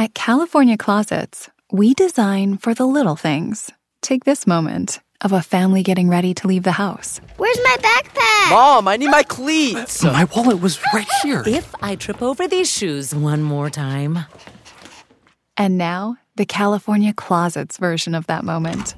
At California Closets, we design for the little things. Take this moment of a family getting ready to leave the house. Where's my backpack? Mom, I need my cleats. My wallet was right here. If I trip over these shoes one more time. And now, the California Closets version of that moment.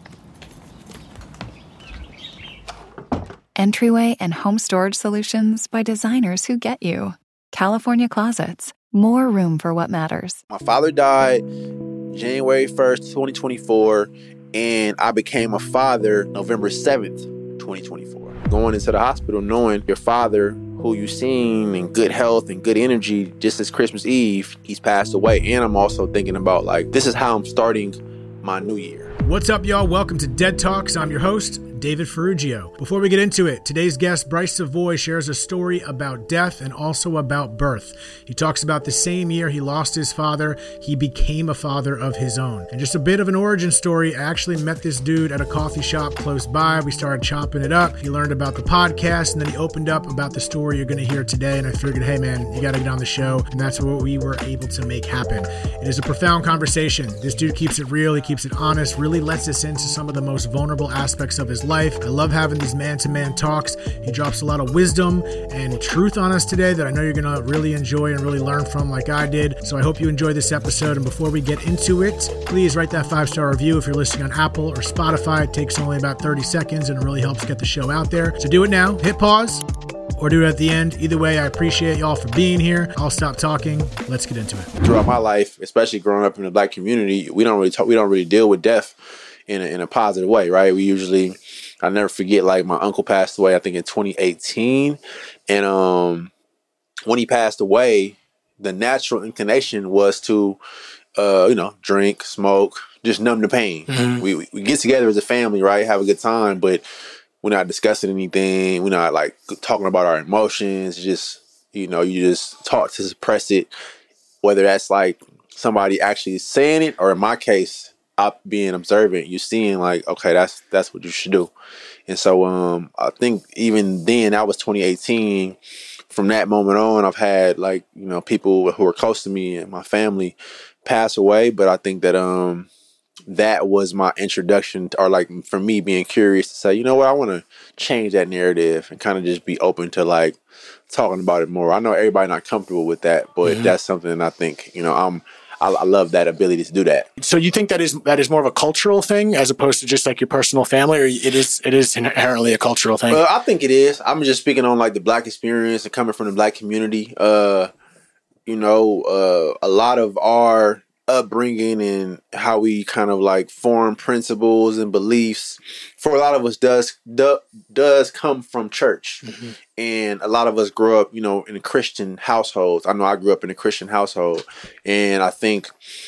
Entryway and home storage solutions by designers who get you. California Closets. More room for what matters. My father died January 1st, 2024, and I became a father November 7th, 2024. Going into the hospital knowing your father, who you've seen in good health and good energy, just as Christmas Eve, he's passed away. And I'm also thinking about, this is how I'm starting my new year. What's up, y'all? Welcome to Dead Talks. I'm your host, David Ferrugio. Before we get into it, today's guest, Bryce Savoy, shares a story about death and also about birth. He talks about the same year he lost his father, he became a father of his own. And just a bit of an origin story, I actually met this dude at a coffee shop close by. We started chopping it up. He learned about the podcast, and then he opened up about the story you're going to hear today. And I figured, hey man, you got to get on the show. And that's what we were able to make happen. It is a profound conversation. This dude keeps it real. He keeps it honest, really lets us into some of the most vulnerable aspects of his life. I love having these man-to-man talks. He drops a lot of wisdom and truth on us today that I know you're going to really enjoy and really learn from like I did. So I hope you enjoy this episode. And before we get into it, please write that 5-star review if you're listening on Apple or Spotify. It takes only about 30 seconds and it really helps get the show out there. So do it now, hit pause, or do it at the end. Either way, I appreciate y'all for being here. I'll stop talking. Let's get into it. Throughout my life, especially growing up in the Black community, we don't really deal with death in a positive way, right? I'll never forget, my uncle passed away, I think in 2018. And when he passed away, the natural inclination was to, drink, smoke, just numb the pain. Mm-hmm. We get together as a family, right? Have a good time, but we're not discussing anything. We're not talking about our emotions. Just, you just talk to suppress it, whether that's somebody actually saying it, or in my case, being observant, you're seeing okay, that's what you should do. And so I think even then, that was 2018. From that moment on, I've had people who are close to me and my family pass away. But I think that that was my introduction to, or for me being curious to say, you know what, I want to change that narrative and kind of just be open to talking about it more. I know everybody not comfortable with that, but that's something I think, I love that ability to do that. So you think that is more of a cultural thing as opposed to just your personal family, or it is inherently a cultural thing? I think it is. I'm just speaking on the Black experience and coming from the Black community. A lot of our upbringing and how we kind of form principles and beliefs for a lot of us does come from church. Mm-hmm. And a lot of us grow up, in Christian households. I know I grew up in a Christian household, and I think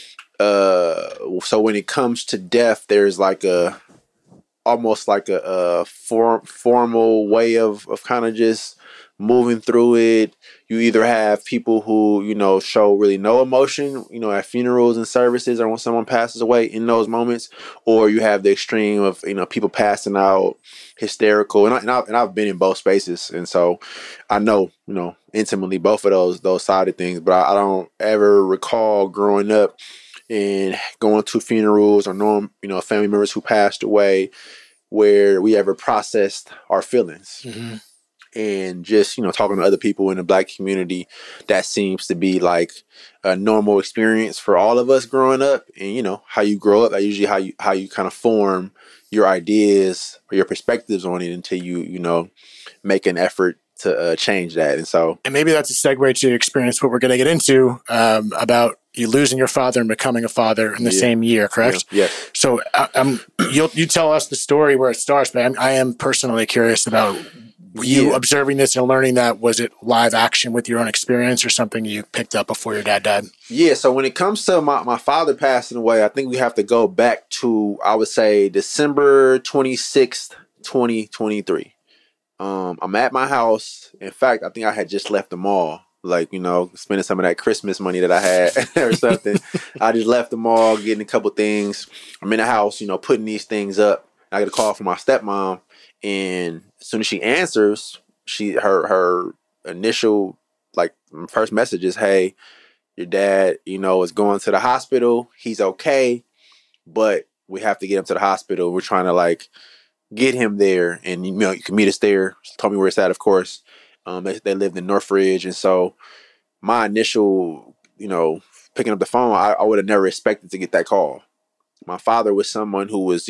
so when it comes to death, there's almost a formal way of kind of just moving through it. You either have people who, show really no emotion, at funerals and services or when someone passes away in those moments, or you have the extreme of, people passing out hysterical. And I've been in both spaces. And so I know, intimately both of those side of things, but I don't ever recall growing up and going to funerals or knowing, family members who passed away where we ever processed our feelings. Mm-hmm. And just, talking to other people in the Black community, that seems to be a normal experience for all of us growing up. And, how you grow up, that's usually how you kind of form your ideas or your perspectives on it until you, make an effort to change that. And maybe that's a segue to experience what we're going to get into about you losing your father and becoming a father in the same year, correct? Yeah. So you tell us the story where it starts, but I am personally curious about you observing this and learning that. Was it live action with your own experience or something you picked up before your dad died? Yeah, so when it comes to my father passing away, I think we have to go back to, I would say, December 26th, 2023. I'm at my house. In fact, I think I had just left the mall, spending some of that Christmas money that I had or something. I just left the mall, getting a couple things. I'm in the house, putting these things up. I get a call from my stepmom. And as soon as she answers, her initial first message is, "Hey, Your dad, is going to the hospital. He's okay, but we have to get him to the hospital. We're trying to like get him there, and you can meet us there. Told me where it's at, of course. They lived in Northridge, and so my initial, picking up the phone, I would have never expected to get that call. My father was someone who was,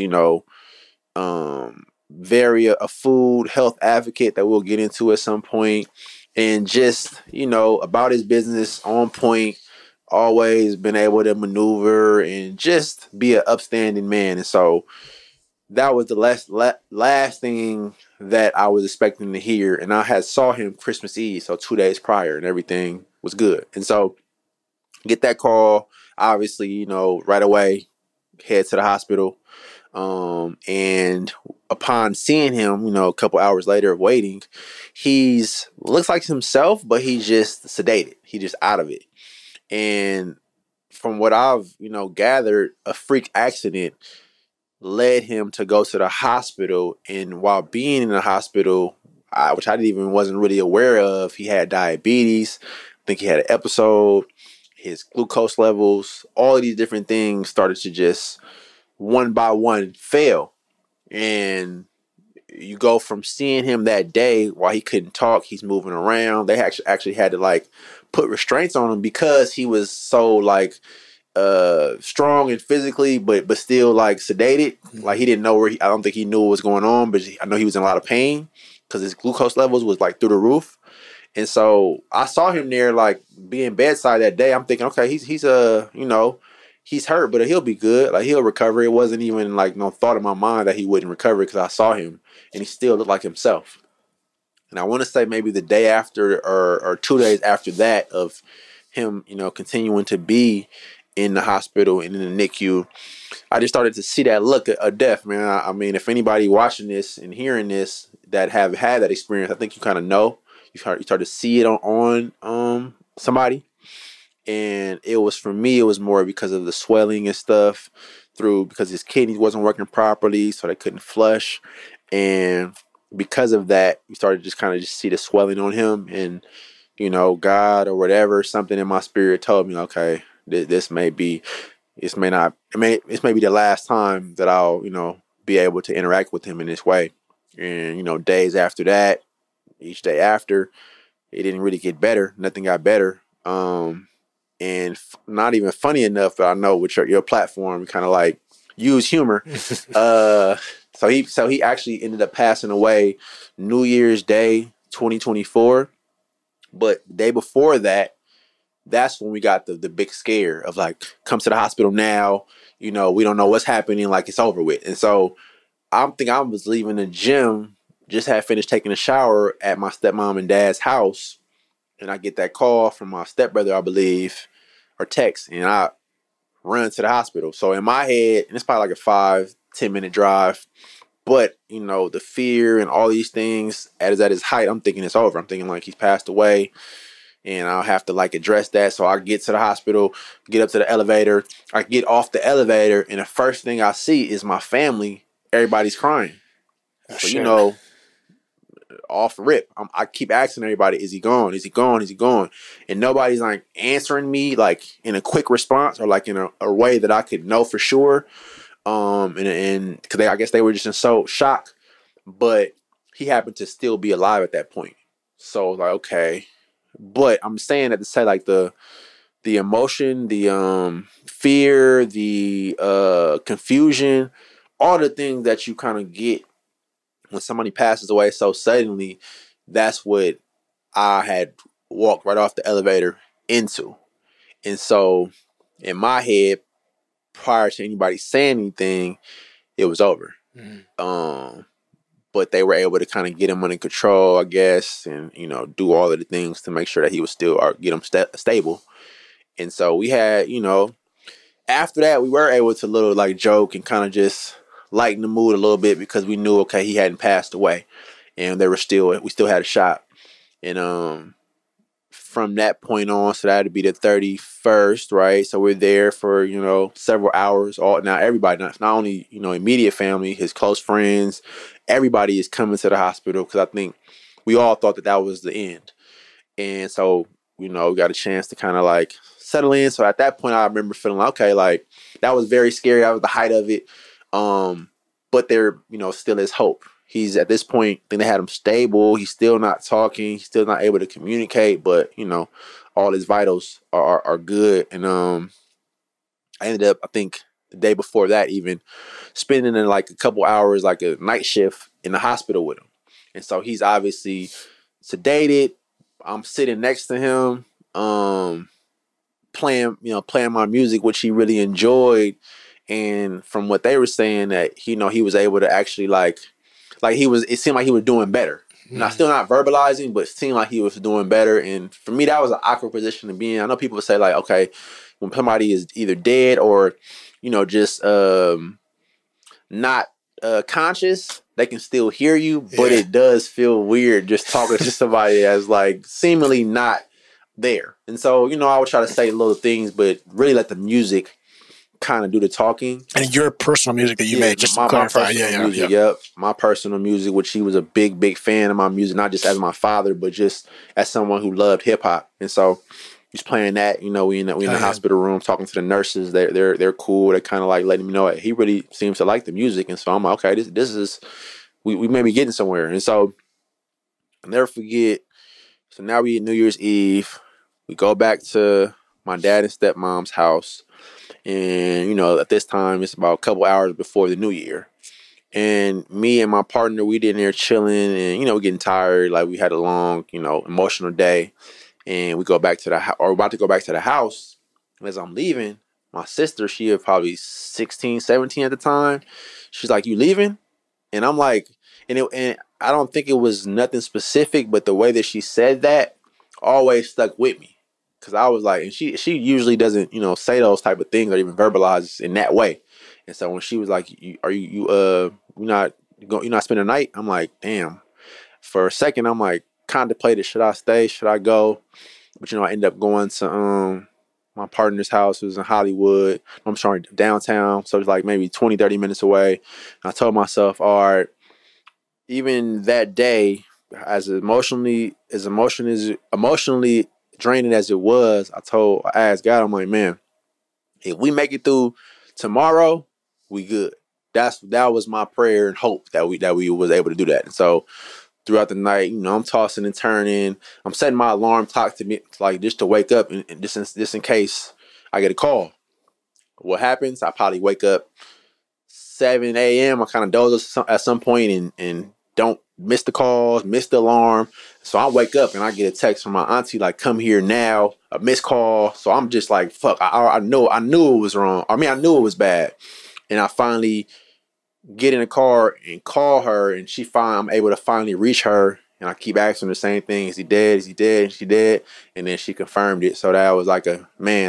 very a food health advocate that we'll get into at some point, and just about his business, on point, always been able to maneuver and just be an upstanding man. And so that was the last thing that I was expecting to hear. And I had saw him Christmas Eve, so 2 days prior, and everything was good. And so get that call, obviously, right away, head to the hospital. And upon seeing him, a couple hours later of waiting, he's looks like himself, but he's just sedated. He's just out of it. And from what I've, gathered, a freak accident led him to go to the hospital. And while being in the hospital, which I wasn't really aware of, he had diabetes. I think he had an episode. His glucose levels, all of these different things started to just one by one fail. And you go from seeing him that day while he couldn't talk, he's moving around. They actually had to like put restraints on him because he was so like strong and physically, but still like sedated. Like he didn't know I don't think he knew what was going on, but I know he was in a lot of pain because his glucose levels was like through the roof. And so I saw him there like being bedside that day. I'm thinking, okay, he's he's hurt, but he'll be good. Like he'll recover. It wasn't even like no thought in my mind that he wouldn't recover because I saw him and he still looked like himself. And I want to say maybe the day after or 2 days after that of him, continuing to be in the hospital and in the NICU, I just started to see that look of death, man. I mean, if anybody watching this and hearing this that have had that experience, I think you kind of know. You start to see it on somebody. And it was, for me, it was more because of the swelling and stuff because his kidneys wasn't working properly, so they couldn't flush. And because of that, you started to just kind of just see the swelling on him. And, God or whatever, something in my spirit told me, okay, this may be the last time that I'll, be able to interact with him in this way. And, days after that, each day after, it didn't really get better. Nothing got better. And not even funny enough, but I know with your platform, you kind of like use humor. So he actually ended up passing away New Year's Day, 2024. But the day before that, that's when we got the big scare of like, come to the hospital now. We don't know what's happening. Like it's over with. And so I was leaving the gym, just had finished taking a shower at my stepmom and dad's house. And I get that call from my stepbrother, I believe, or text, and I run to the hospital. So in my head, and it's probably like a 5-10 minute drive, but the fear and all these things at his height, I'm thinking it's over. I'm thinking like he's passed away, and I'll have to like address that. So I get to the hospital, get up to the elevator. I get off the elevator, and the first thing I see is my family. Everybody's crying. So off rip, I keep asking everybody, is he gone? Is he gone? Is he gone? And nobody's like answering me like in a quick response or like in a way that I could know for sure. And because I guess they were just in so shock, but he happened to still be alive at that point. So like, okay, but I'm saying that to say like the emotion, the fear, the confusion, all the things that you kind of get when somebody passes away so suddenly, that's what I had walked right off the elevator into. And so in my head, prior to anybody saying anything, it was over. But they were able to kind of get him under control, I guess, and, do all of the things to make sure that he was still, or get him stable. And so we had, after that, we were able to little like joke and kind of just lighten the mood a little bit because we knew, okay, he hadn't passed away and we still had a shot. And from that point on, so that would be the 31st, right? So we're there for, several hours. Everybody, not only, immediate family, his close friends, everybody is coming to the hospital because I think we all thought that was the end. And so, we got a chance to kind of like settle in. So at that point, I remember feeling like, okay, like that was very scary. That was the height of it. But there, still is hope. He's at this point, I think they had him stable. He's still not talking. He's still not able to communicate, but all his vitals are good. And I ended up, I think the day before that, even spending in like a couple hours, like a night shift in the hospital with him. And so he's obviously sedated. I'm sitting next to him, playing my music, which he really enjoyed. And from what they were saying, that he was able to actually it seemed like he was doing better. Now, still not verbalizing, but it seemed like he was doing better. And for me, that was an awkward position to be in. I know people would say like, okay, when somebody is either dead or, just not conscious, they can still hear you, but it does feel weird just talking to somebody that's like seemingly not there. And so, I would try to say little things, but really let the music kind of do the talking. And your personal music that you made, just to clarify. Music, yep. My personal music, which he was a big, big fan of my music, not just as my father, but just as someone who loved hip hop. And so he's playing that, we in the hospital room talking to the nurses. They're cool. They're kind of like letting me know he really seems to like the music. And so I'm like, okay, this is, we may be getting somewhere. And so I'll never forget. So now we at New Year's Eve. We go back to my dad and stepmom's house. And, at this time, it's about a couple hours before the new year. And me and my partner, we in there chilling and, we're getting tired. Like we had a long, emotional day. And we go back to about to go back to the house. And as I'm leaving, my sister, she was probably 16, 17 at the time. She's like, "You leaving?" And I'm like, and I don't think it was nothing specific, but the way that she said that always stuck with me. Cause I was like, and she usually doesn't, say those type of things or even verbalize in that way. And so when she was like, you're not spending the night? I'm like, damn. For a second, I'm like, contemplated, should I stay? Should I go? But I ended up going to my partner's house. It was in Hollywood. I'm sorry, downtown. So it's like maybe 20, 30 minutes away. And I told myself, all right, even that day, as emotionally draining as it was, I asked God, I'm like, man, if we make it through tomorrow, we good. That was my prayer and hope that we was able to do that. And so throughout the night, I'm tossing and turning. I'm setting my alarm clock to me, like just to wake up and just in case I get a call. What happens? I probably wake up 7 a.m. I kind of doze at some point and don't miss the calls, miss the alarm. So I wake up and I get a text from my auntie like, "Come here now," a missed call. So I'm just like, fuck, I knew it was wrong. I mean, I knew it was bad. And I finally get in the car and call her, and I'm able to finally reach her. And I keep asking her the same thing: "Is he dead? Is he dead? Is she dead?" And then she confirmed it. So that was like a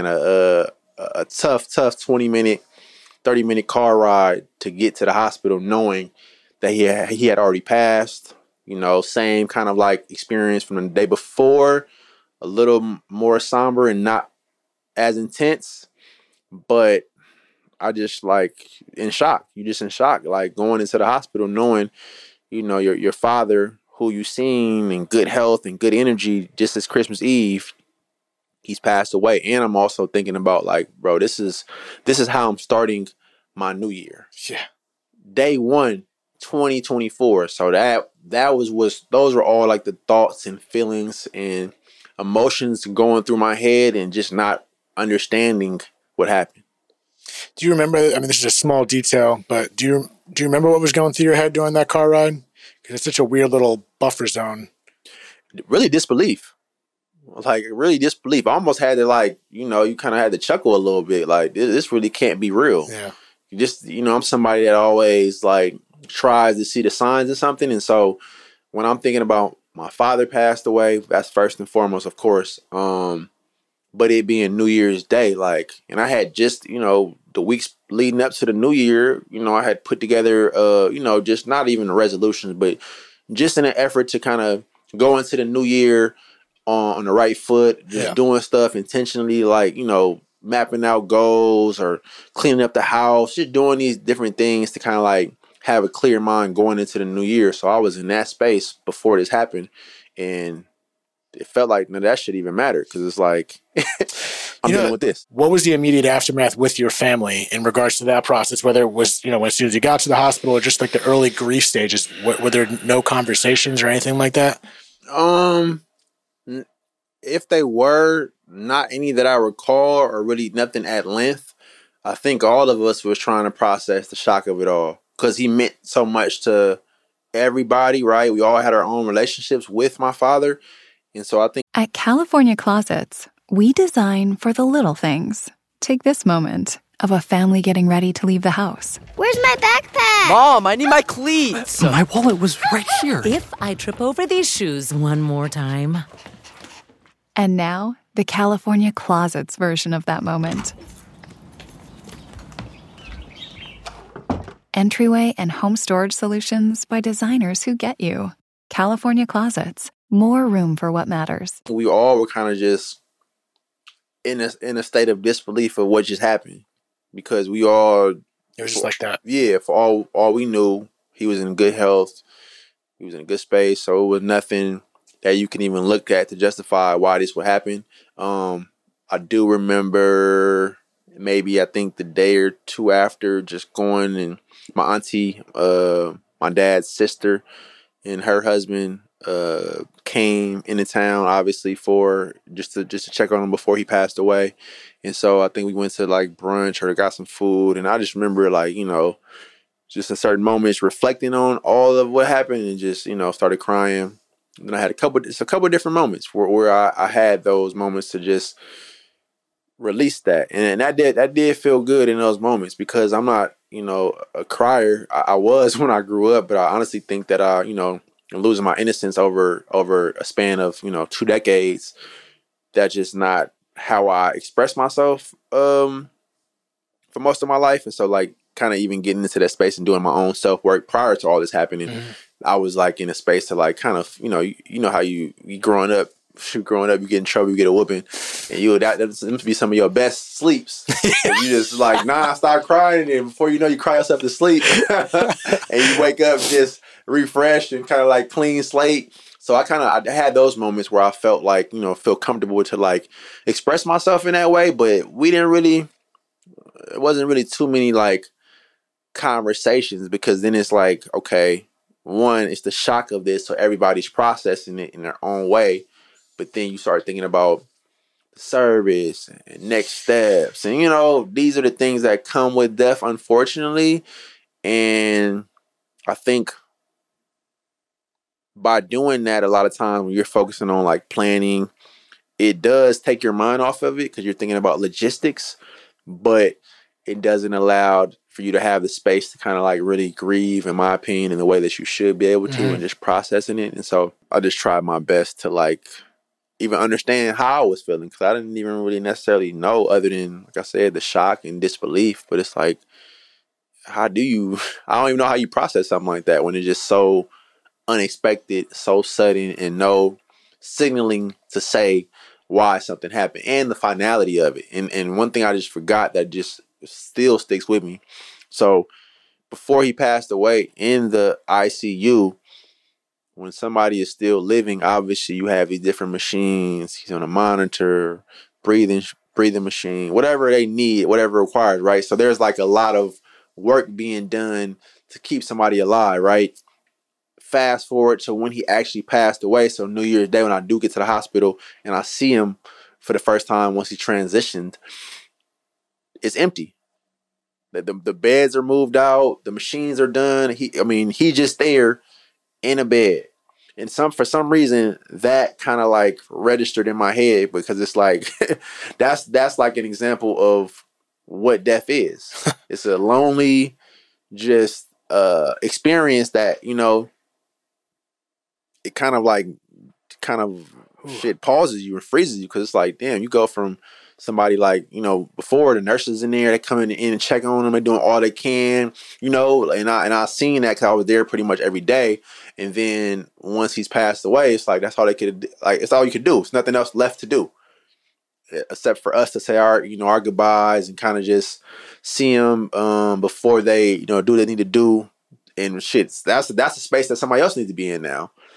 tough 20-minute, 30-minute car ride to get to the hospital, knowing that he had already passed. Same kind of like experience from the day before, a little more somber and not as intense, but I just like in shock. You just in shock, like going into the hospital, knowing, your father, who you seen in good health and good energy just as Christmas Eve, he's passed away. And I'm also thinking about like, bro, this is how I'm starting my new year. Yeah. Day 1, 2024. So those were all like the thoughts and feelings and emotions going through my head and just not understanding what happened. Do you remember, I mean, this is a small detail, but do you remember what was going through your head during that car ride? Because it's such a weird little buffer zone. Really disbelief. Like really disbelief. I almost had to like, you kind of had to chuckle a little bit. Like this really can't be real. Yeah. You just, I'm somebody that always like tries to see the signs of something. And so when I'm thinking about my father passed away, that's first and foremost, of course. But it being New Year's Day, like, and I had just, the weeks leading up to the new year, I had put together, just not even the resolutions, but just in an effort to kind of go into the new year on the right foot, just doing stuff intentionally, like, mapping out goals or cleaning up the house, just doing these different things to kind of like have a clear mind going into the new year. So I was in that space before this happened, and it felt like none of that shit even mattered, because it's like I'm dealing with this. What was the immediate aftermath with your family in regards to that process? Whether it was, as soon as you got to the hospital or just like the early grief stages, were there no conversations or anything like that? If they were, not any that I recall, or really nothing at length. I think all of us was trying to process the shock of it all, because he meant so much to everybody, right? We all had our own relationships with my father. And so I think At California Closets, we design for the little things. Take this moment of a family getting ready to leave the house. Where's my backpack? Mom, I need my cleats. My wallet was right here. If I trip over these shoes one more time. And now, the California Closets version of that moment. Entryway and home storage solutions by designers who get you. California Closets. More room for what matters. we all were kind of just in a state of disbelief of what just happened, because we all, It was just like that. yeah, for all we knew, he was in good health, he was in a good space, so it was nothing that you can even look at to justify why this would happen. I do remember maybe, I think the day or two after, just going, and my auntie, my dad's sister, and her husband came into town, obviously, for just to check on him before he passed away. And so I think we went to like brunch or got some food, and I just remember, like, just in certain moments reflecting on all of what happened, and just started crying. And I had a couple different moments where I had those moments to just release that, and that did feel good in those moments, because I'm not a crier. I was when I grew up, but I honestly think that losing my innocence over a span of 2 decades, that's just not how I express myself for most of my life. And so, like, kind of even getting into that space and doing my own self work prior to all this happening, I was like in a space to like kind of how you growing up, you get in trouble, you get a whooping, and that must be some of your best sleeps. And you just like, nah, start crying, and before you know, you cry yourself to sleep, and you wake up just refreshed and kind of like clean slate. So I had those moments where I felt like, feel comfortable to like express myself in that way, but it wasn't really too many like conversations, because then it's like, okay, one, it's the shock of this, so everybody's processing it in their own way. But then you start thinking about the service and next steps. And, these are the things that come with death, unfortunately. And I think by doing that, a lot of times when you're focusing on like planning, it does take your mind off of it, because you're thinking about logistics, but it doesn't allow for you to have the space to kind of like really grieve, in my opinion, in the way that you should be able to, and just processing it. And so I just tried my best to like even understand how I was feeling, because I didn't even really necessarily know, other than, like I said, the shock and disbelief. But it's like, I don't even know how you process something like that when it's just so unexpected, so sudden, and no signaling to say why something happened and the finality of it. And one thing I just forgot that just still sticks with me. So before he passed away in the ICU, when somebody is still living, obviously you have these different machines. He's on a monitor, breathing machine, whatever they need, whatever required, right? So there's like a lot of work being done to keep somebody alive, right? Fast forward to when he actually passed away. So New Year's Day, when I do get to the hospital and I see him for the first time once he transitioned, it's empty. The beds are moved out. The machines are done. He just there in a bed. And for some reason that kind of like registered in my head, because it's like that's like an example of what death is. It's a lonely just experience that, it kind of shit pauses you and freezes you, because it's like, damn, you go from somebody like, before the nurses in there, they come in and check on them and doing all they can, and I seen that, because I was there pretty much every day. And then once he's passed away, it's like, that's all they could, like, it's all you could do. It's nothing else left to do except for us to say our goodbyes and kind of just see him before they, do what they need to do. And shit, that's a space that somebody else needs to be in now.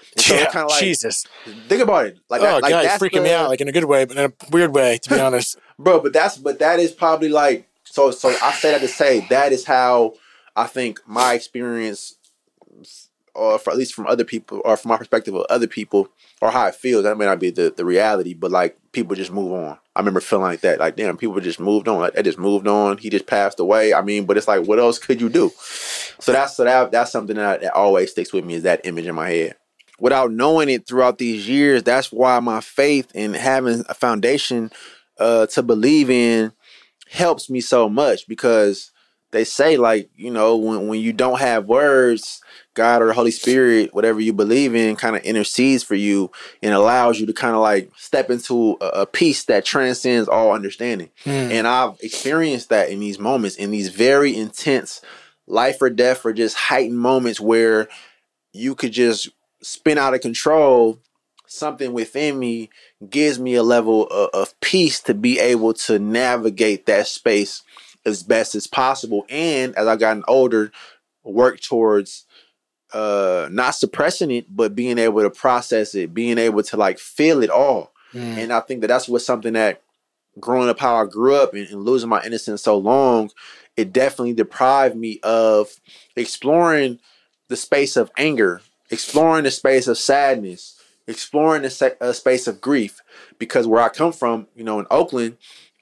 And so it's kind of like, Jesus. think about it. Like, Oh, like God, that's you're freaking me out, like in a good way, but in a weird way, to be honest. bro. But that is probably like, so I say that to say that is how I think my experience, or at least from other people, or from my perspective of other people, or how it feels. That may not be the reality, but like people just move on. I remember feeling like that. Like, damn, people just moved on. Like, they just moved on. He just passed away. I mean, but it's like, what else could you do? So that's something that always sticks with me, is that image in my head. Without knowing it throughout these years, that's why my faith and having a foundation to believe in helps me so much, because they say, like, you know, when you don't have words, God or the Holy Spirit, whatever you believe in, kind of intercedes for you and allows you to kind of like step into a peace that transcends all understanding. And I've experienced that in these moments, in these very intense life or death or just heightened moments where you could just spin out of control. Something within me gives me a level of peace to be able to navigate that space as best as possible. And as I've gotten older, work towards not suppressing it, but being able to process it, being able to like feel it all. And I think that's what's something that, growing up how I grew up and losing my innocence so long, it definitely deprived me of exploring the space of anger, exploring the space of sadness, exploring the space of grief. Because where I come from, you know, in Oakland,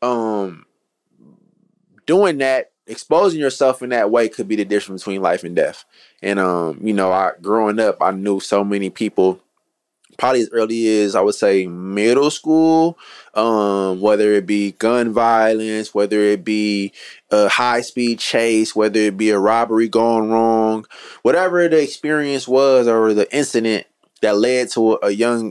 doing that, exposing yourself in that way could be the difference between life and death. And, you know, growing up, I knew so many people, probably as early as, I would say, middle school, whether it be gun violence, whether it be a high-speed chase, whether it be a robbery gone wrong, whatever the experience was or the incident that led to a young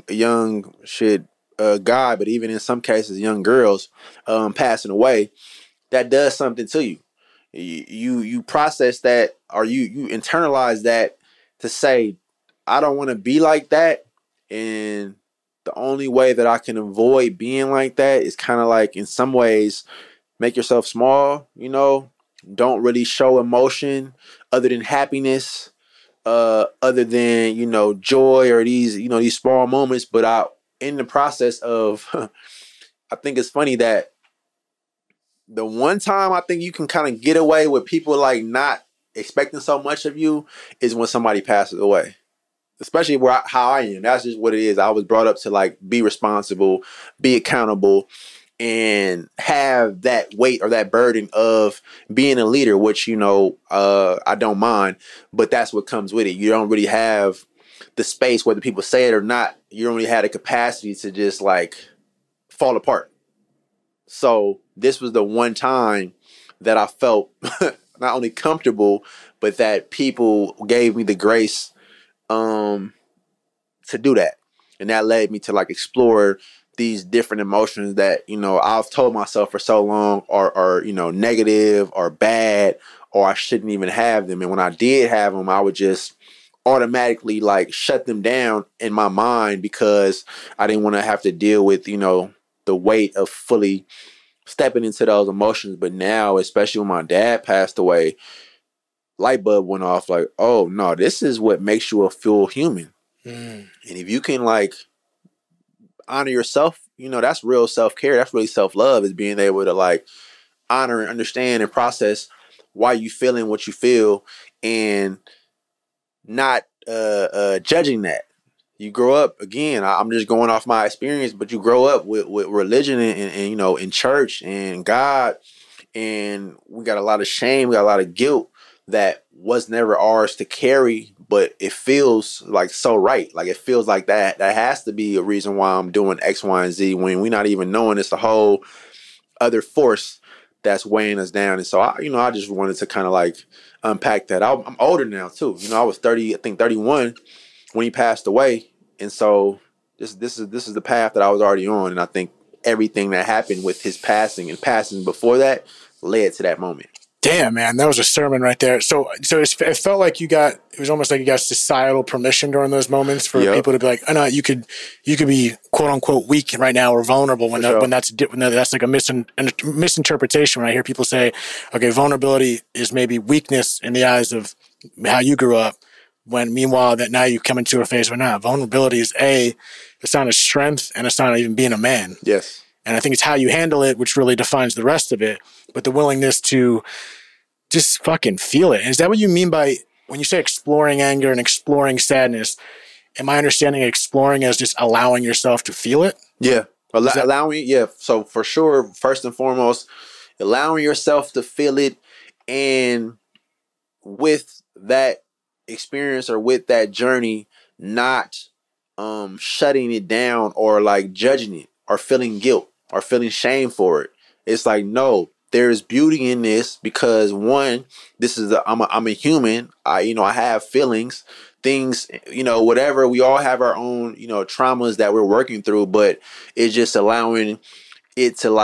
guy, but even in some cases, young girls passing away, that does something to you. You process that, or you internalize that to say, I don't want to be like that. And the only way that I can avoid being like that is kind of like, in some ways, make yourself small, you know, don't really show emotion other than happiness, other than, you know, joy or these small moments. But in the process of, I think it's funny that the one time I think you can kind of get away with people like not expecting so much of you is when somebody passes away. Especially how I am. That's just what it is. I was brought up to like be responsible, be accountable, and have that weight or that burden of being a leader, which, you know, I don't mind, but that's what comes with it. You don't really have the space, whether people say it or not. You don't really have the capacity to just like fall apart. So this was the one time that I felt not only comfortable, but that people gave me the grace to do that. And that led me to like explore these different emotions that, you know, I've told myself for so long are, you know, negative or bad, or I shouldn't even have them. And when I did have them, I would just automatically like shut them down in my mind, because I didn't want to have to deal with, you know, the weight of fully stepping into those emotions. But now, especially when my dad passed away, light bulb went off, like, oh no, this is what makes you a full human. And if you can like honor yourself, you know, that's real self-care. That's really self-love, is being able to like honor and understand and process why you feeling what you feel, and not judging that. You grow up, again, I'm just going off my experience, but you grow up with religion and, you know, in church and God, and we got a lot of shame, we got a lot of guilt that was never ours to carry, but it feels like so right. Like it feels like that has to be a reason why I'm doing X, Y, and Z, when we're not even knowing it's a whole other force that's weighing us down. And so I just wanted to kind of like unpack that. I'm older now too. You know, I was 31 when he passed away. And so this is the path that I was already on. And I think everything that happened with his passing and passing before that led to that moment. Damn, man, that was a sermon right there. So it felt like it was almost like you got societal permission during those moments for people to be like, oh no, you could be quote unquote weak right now or vulnerable when that's like a misinterpretation. When I hear people say, okay, vulnerability is maybe weakness in the eyes of how you grew up, When meanwhile that now you come into a phase where now vulnerability is a sign of strength and a sign of even being a man. Yes. And I think it's how you handle it, which really defines the rest of it. But the willingness to just fucking feel it. And is that what you mean by when you say exploring anger and exploring sadness? Am I understanding exploring as just allowing yourself to feel it? Yeah. Allowing, yeah. So for sure, first and foremost, allowing yourself to feel it, and with that experience or with that journey, not shutting it down or like judging it or feeling guilt or feeling shame for it. It's like, no, there's beauty in this because one, this is I'm a human. I have feelings, things, whatever. We all have our own, traumas that we're working through, but it's just allowing it to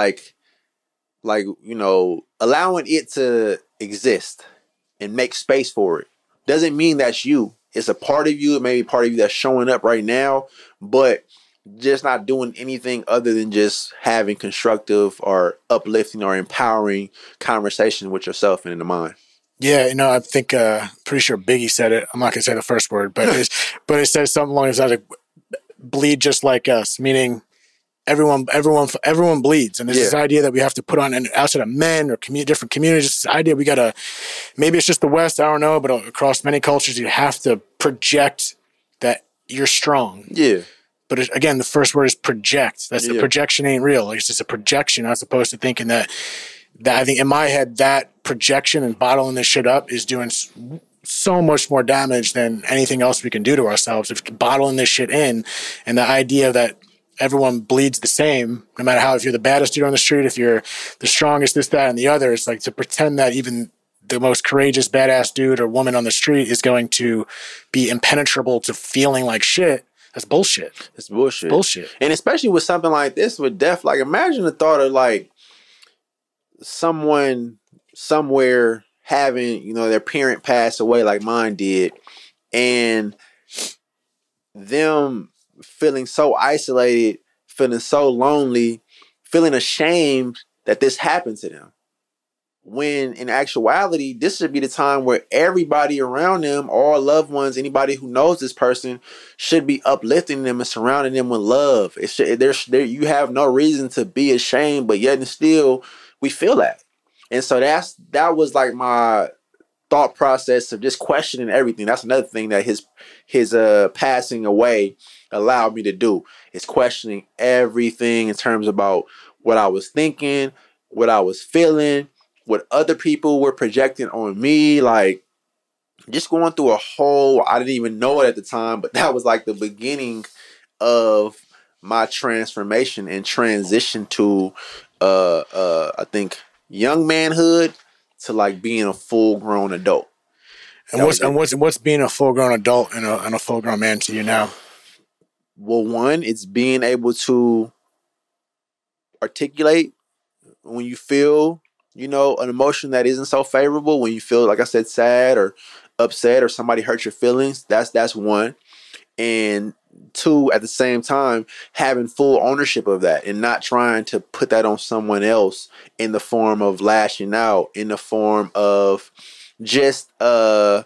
allowing it to exist and make space for it. Doesn't mean that's you. It's a part of you. It may be part of you that's showing up right now, but just not doing anything other than just having constructive or uplifting or empowering conversation with yourself and in the mind. Yeah, I think pretty sure Biggie said it. I'm not gonna say the first word, but it says something along the lines like bleed just like us, meaning everyone bleeds. And there's this idea that we have to put on, and outside of men or different communities, this idea we gotta, maybe it's just the West, I don't know, but across many cultures, you have to project that you're strong. Yeah. But again, the first word is project. That's the projection ain't real. It's just a projection as opposed to thinking that I think in my head, that projection and bottling this shit up is doing so much more damage than anything else we can do to ourselves. If bottling this shit in, and the idea that everyone bleeds the same, no matter how, if you're the baddest dude on the street, if you're the strongest, this, that, and the other, it's like to pretend that even the most courageous, badass dude or woman on the street is going to be impenetrable to feeling like shit. That's bullshit. It's bullshit. Bullshit. And especially with something like this, with death, like imagine the thought of like someone somewhere having, their parent pass away like mine did, and them feeling so isolated, feeling so lonely, feeling ashamed that this happened to them. When in actuality, this should be the time where everybody around them, all loved ones, anybody who knows this person, should be uplifting them and surrounding them with love. You have no reason to be ashamed, but yet and still we feel that. And so that was like my thought process of just questioning everything. That's another thing that his passing away allowed me to do, is questioning everything in terms about what I was thinking, what I was feeling, what other people were projecting on me, like just going through I didn't even know it at the time, but that was like the beginning of my transformation and transition to, I think, young manhood to like being a full grown adult. And what's being a full grown adult and a full grown man to you now? Well, one, it's being able to articulate when you feel, an emotion that isn't so favorable, when you feel, like I said, sad or upset or somebody hurt your feelings. That's one. And two, at the same time, having full ownership of that and not trying to put that on someone else in the form of lashing out, in the form of just not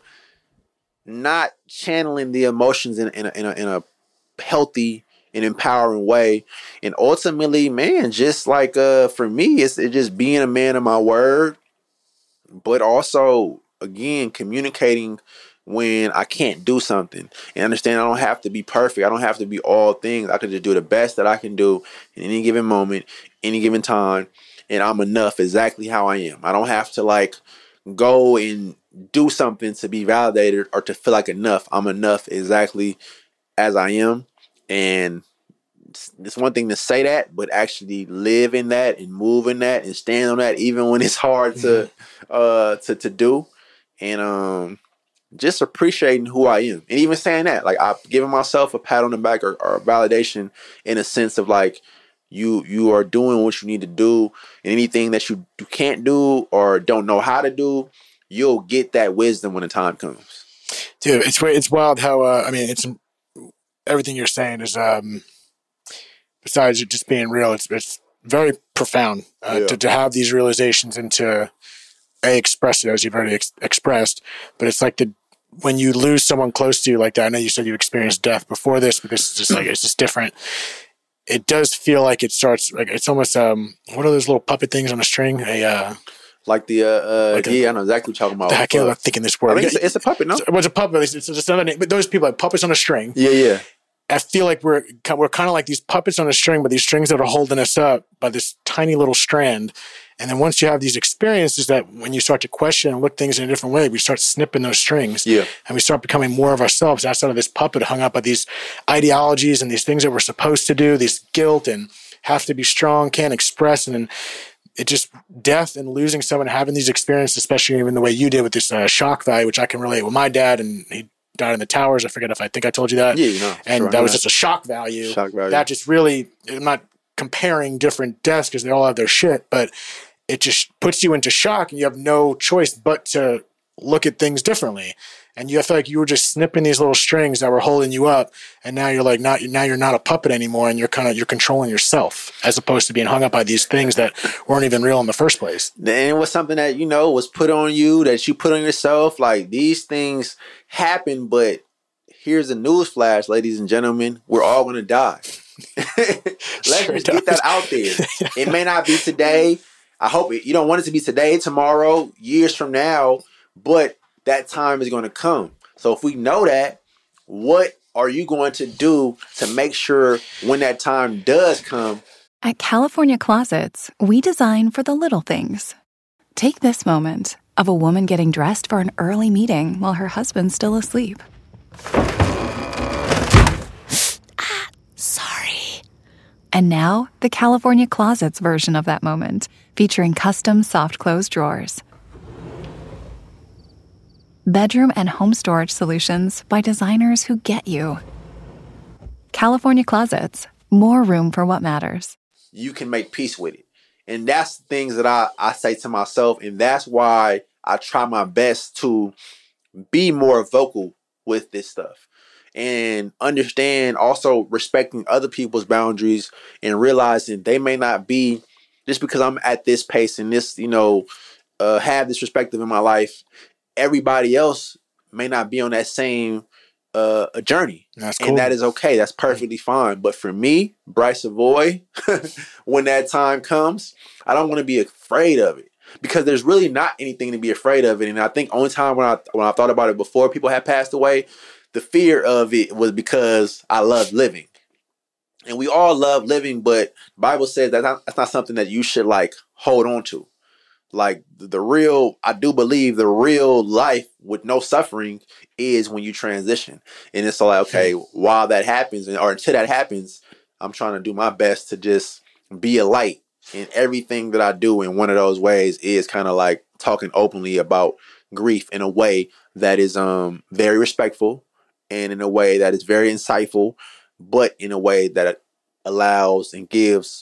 channeling the emotions in a healthy and empowering way. And ultimately, man, just like for me, it's just being a man of my word, but also again communicating when I can't do something, and understand I don't have to be perfect. I don't have to be all things. I can just do the best that I can do in any given moment, any given time, and I'm enough exactly how I am. I don't have to like go and do something to be validated or to feel like enough. I'm enough exactly as I am. And it's one thing to say that, but actually live in that and move in that and stand on that, even when it's hard to do. And just appreciating who I am, and even saying that, like, I've given myself a pat on the back or a validation in a sense of like, you are doing what you need to do, and anything that you can't do or don't know how to do, you'll get that wisdom when the time comes. Dude, it's wild how it's everything you're saying is besides it just being real, it's very profound to have these realizations and to express it as you've already expressed. But it's like when you lose someone close to you like that, I know you said you experienced death before this, but this is just like, it's just different. It does feel like it starts like, it's almost, what are those little puppet things on a string? Like the I know exactly what you're talking about. I can't think of this word. I think it's a puppet, no? It's a puppet. It's just another name. But those people like puppets on a string. Yeah. I feel like we're kind of like these puppets on a string, but these strings that are holding us up by this tiny little strand. And then once you have these experiences that when you start to question and look things in a different way, we start snipping those strings. Yeah. And we start becoming more of ourselves outside of this puppet hung up by these ideologies and these things that we're supposed to do, this guilt and have to be strong, can't express. And then it just death and losing someone, having these experiences, especially even the way you did with this shock value, which I can relate with my dad, and he died in the towers. I forget if I think I told you that. Yeah, and sure, that was just a shock value. That just really, I'm not comparing different deaths because they all have their shit, but it just puts you into shock and you have no choice but to look at things differently. And you feel like you were just snipping these little strings that were holding you up. And now you're like, now you're not a puppet anymore. And you're controlling yourself as opposed to being hung up by these things that weren't even real in the first place. And it was something that, was put on you, that you put on yourself. Like, these things happen, but here's a news flash, ladies and gentlemen. We're all going to die. Let's just get that out there. It may not be today. I hope you don't want it to be today, tomorrow, years from now, but that time is going to come. So if we know that, what are you going to do to make sure when that time does come? At California Closets, we design for the little things. Take this moment of a woman getting dressed for an early meeting while her husband's still asleep. Sorry. And now, the California Closets version of that moment, featuring custom soft close drawers. Bedroom and home storage solutions by designers who get you. California Closets, more room for what matters. You can make peace with it. And that's the things that I say to myself. And that's why I try my best to be more vocal with this stuff. And understand, also respecting other people's boundaries and realizing they may not be, just because I'm at this pace and this, have this perspective in my life, everybody else may not be on that same journey. That's cool. And that is okay. That's perfectly fine. But for me, Bryce Savoy, when that time comes, I don't want to be afraid of it, because there's really not anything to be afraid of it. And I think only time when I thought about it before people had passed away, the fear of it was because I love living. And we all love living, but the Bible says that's not something that you should hold on to. Like I do believe the real life with no suffering is when you transition. And it's like, okay, while that happens or until that happens, I'm trying to do my best to just be a light in everything that I do. And one of those ways is kind of like talking openly about grief in a way that is very respectful and in a way that is very insightful, but in a way that allows and gives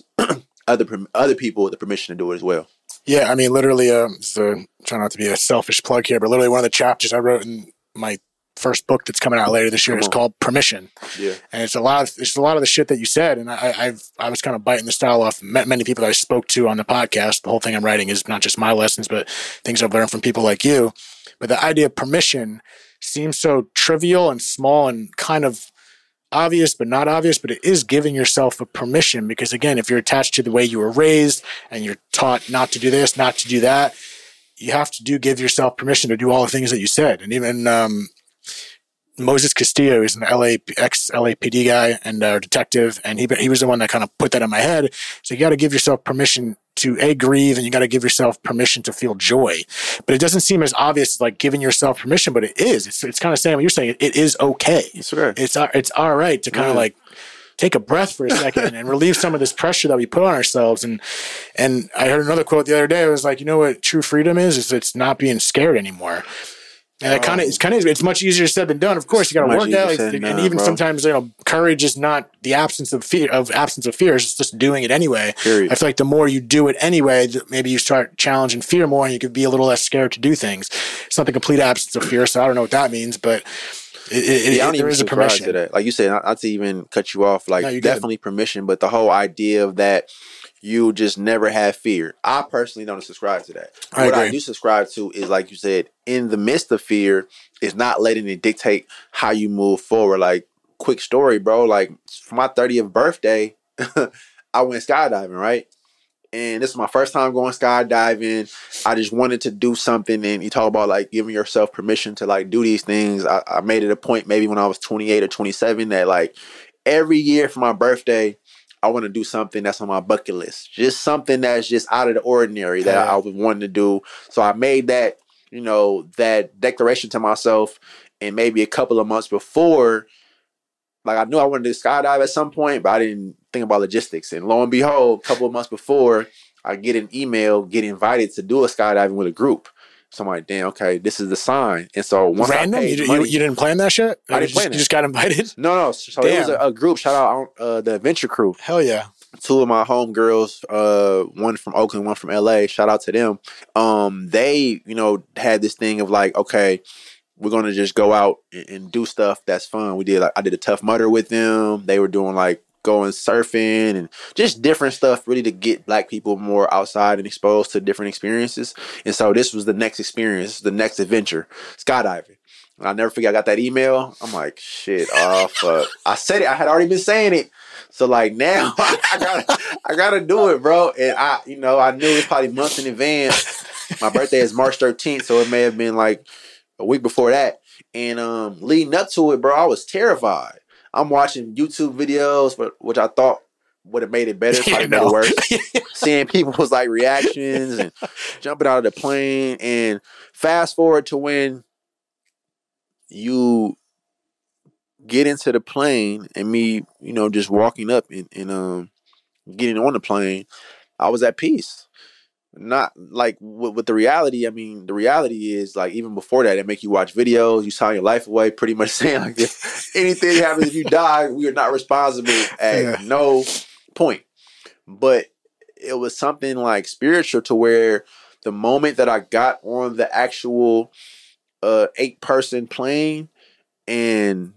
other people the permission to do it as well. Yeah, I mean, literally, try not to be a selfish plug here, but literally one of the chapters I wrote in my first book that's coming out later this year is called Permission. Yeah, and it's a lot of the shit that you said, and I was kind of biting the style off many people that I spoke to on the podcast. The whole thing I'm writing is not just my lessons, but things I've learned from people like you. But the idea of permission seems so trivial and small and kind of obvious, but not obvious, but it is giving yourself a permission, because again, if you're attached to the way you were raised and you're taught not to do this, not to do that, you have to give yourself permission to do all the things that you said. And even Moses Castillo is an ex-LAPD guy and detective, and he was the one that kind of put that in my head. So you got to give yourself permission to grieve, and you got to give yourself permission to feel joy. But it doesn't seem as obvious as like giving yourself permission, but it is. It's kind of saying what you're saying. It is okay. It's okay. It's all right to kind of like take a breath for a second and relieve some of this pressure that we put on ourselves. And I heard another quote the other day. It was like, you know what true freedom is it's not being scared anymore. And it's much easier said than done. Of course, you got to work out, and even sometimes, courage is not the absence of fear. It's just doing it anyway. Period. I feel like the more you do it anyway, maybe you start challenging fear more, and you could be a little less scared to do things. It's not the complete absence of fear, so I don't know what that means, but there is a permission. To that. Like you said, not to even cut you off. Like, definitely permission, but the whole idea of that you just never have fear. I personally don't subscribe to that. I What I agree. do subscribe to is, like you said, in the midst of fear, is not letting it dictate how you move forward. Like, quick story, bro. Like, for my 30th birthday, I went skydiving, right? And this is my first time going skydiving. I just wanted to do something. And you talk about like giving yourself permission to like do these things. I made it a point maybe when I was 28 or 27 that like every year for my birthday, I want to do something that's on my bucket list. Just something that's just out of the ordinary that I was wanting to do. So I made that, you know, that declaration to myself. And maybe a couple of months before, like I knew I wanted to skydive at some point, but I didn't think about logistics. And lo and behold, a couple of months before, I get an email, get invited to do a skydiving with a group. So I'm like, damn, okay, this is the sign. And so once Random? I paid You money, didn't plan that shit? I didn't plan You it. just got invited? No. So it was a group. Shout out the Adventure Crew. Hell yeah. Two of my homegirls, one from Oakland, one from LA. Shout out to them. They, you know, had this thing of like, okay, we're gonna just go out and do stuff that's fun. I did a Tough Mudder with them. They were doing like going surfing and just different stuff, really to get black people more outside and exposed to different experiences. And so this was the next experience, the next adventure, skydiving. And I'll never forget, I got that email. I'm like, shit, oh fuck. I said it. I had already been saying it. So like now I gotta do it, bro. And I knew it was probably months in advance. My birthday is March 13th, so it may have been like a week before that. And leading up to it, bro, I was terrified. I'm watching YouTube videos, which I thought would have made it better, probably made it worse. Seeing people's like reactions and jumping out of the plane. And fast forward to when you get into the plane and me, you know, just walking up and getting on the plane, I was at peace. Not like with the reality. I mean, the reality is like even before that, they make you watch videos. You sign your life away, pretty much saying like if anything happens, if you die, we are not responsible at no point. But it was something like spiritual to where the moment that I got on the actual 8-person plane and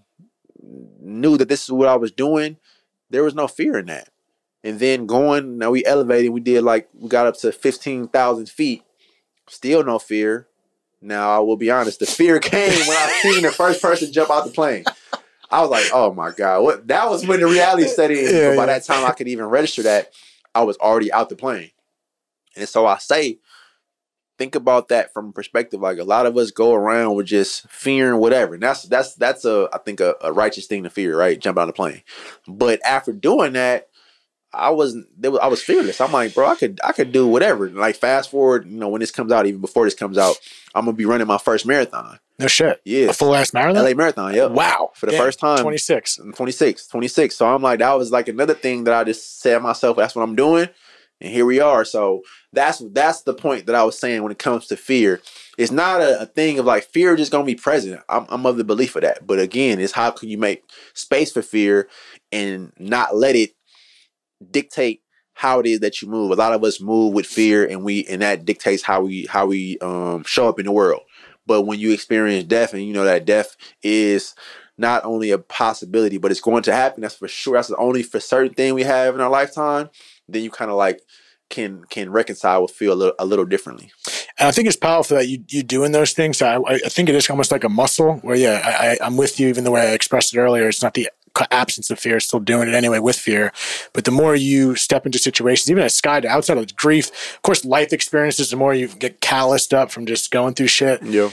knew that this is what I was doing, there was no fear in that. And then now we elevated, we got up to 15,000 feet. Still no fear. Now, I will be honest, the fear came when I seen the first person jump out the plane. I was like, oh my God. That was when the reality set in. Yeah, but by that time I could even register that, I was already out the plane. And so I say, think about that from a perspective. Like a lot of us go around with just fearing whatever. And that's I think a righteous thing to fear, right? Jump out of the plane. But after doing that, I was fearless. I'm like, bro, I could do whatever. Like fast forward, you know, when this comes out, even before this comes out, I'm gonna be running my first marathon. No shit. Yeah. A full ass marathon? LA Marathon, yep. Wow. For the first time. 26. 26. So I'm like, that was like another thing that I just said to myself, that's what I'm doing. And here we are. So that's the point that I was saying when it comes to fear. It's not a thing of like fear just gonna be present. I'm of the belief of that. But again, it's how can you make space for fear and not let it dictate how it is that you move. A lot of us move with fear, and that dictates how we show up in the world. But when you experience death, and you know that death is not only a possibility, but it's going to happen. That's for sure. That's the only for certain thing we have in our lifetime. Then you kind of like can reconcile with feel a little differently. And I think it's powerful that you doing those things. I think it is almost like a muscle where, I'm with you, even the way I expressed it earlier. It's not the absence of fear, still doing it anyway with fear. But the more you step into situations, even as outside of the grief, of course, life experiences, the more you get calloused up from just going through shit. Yeah.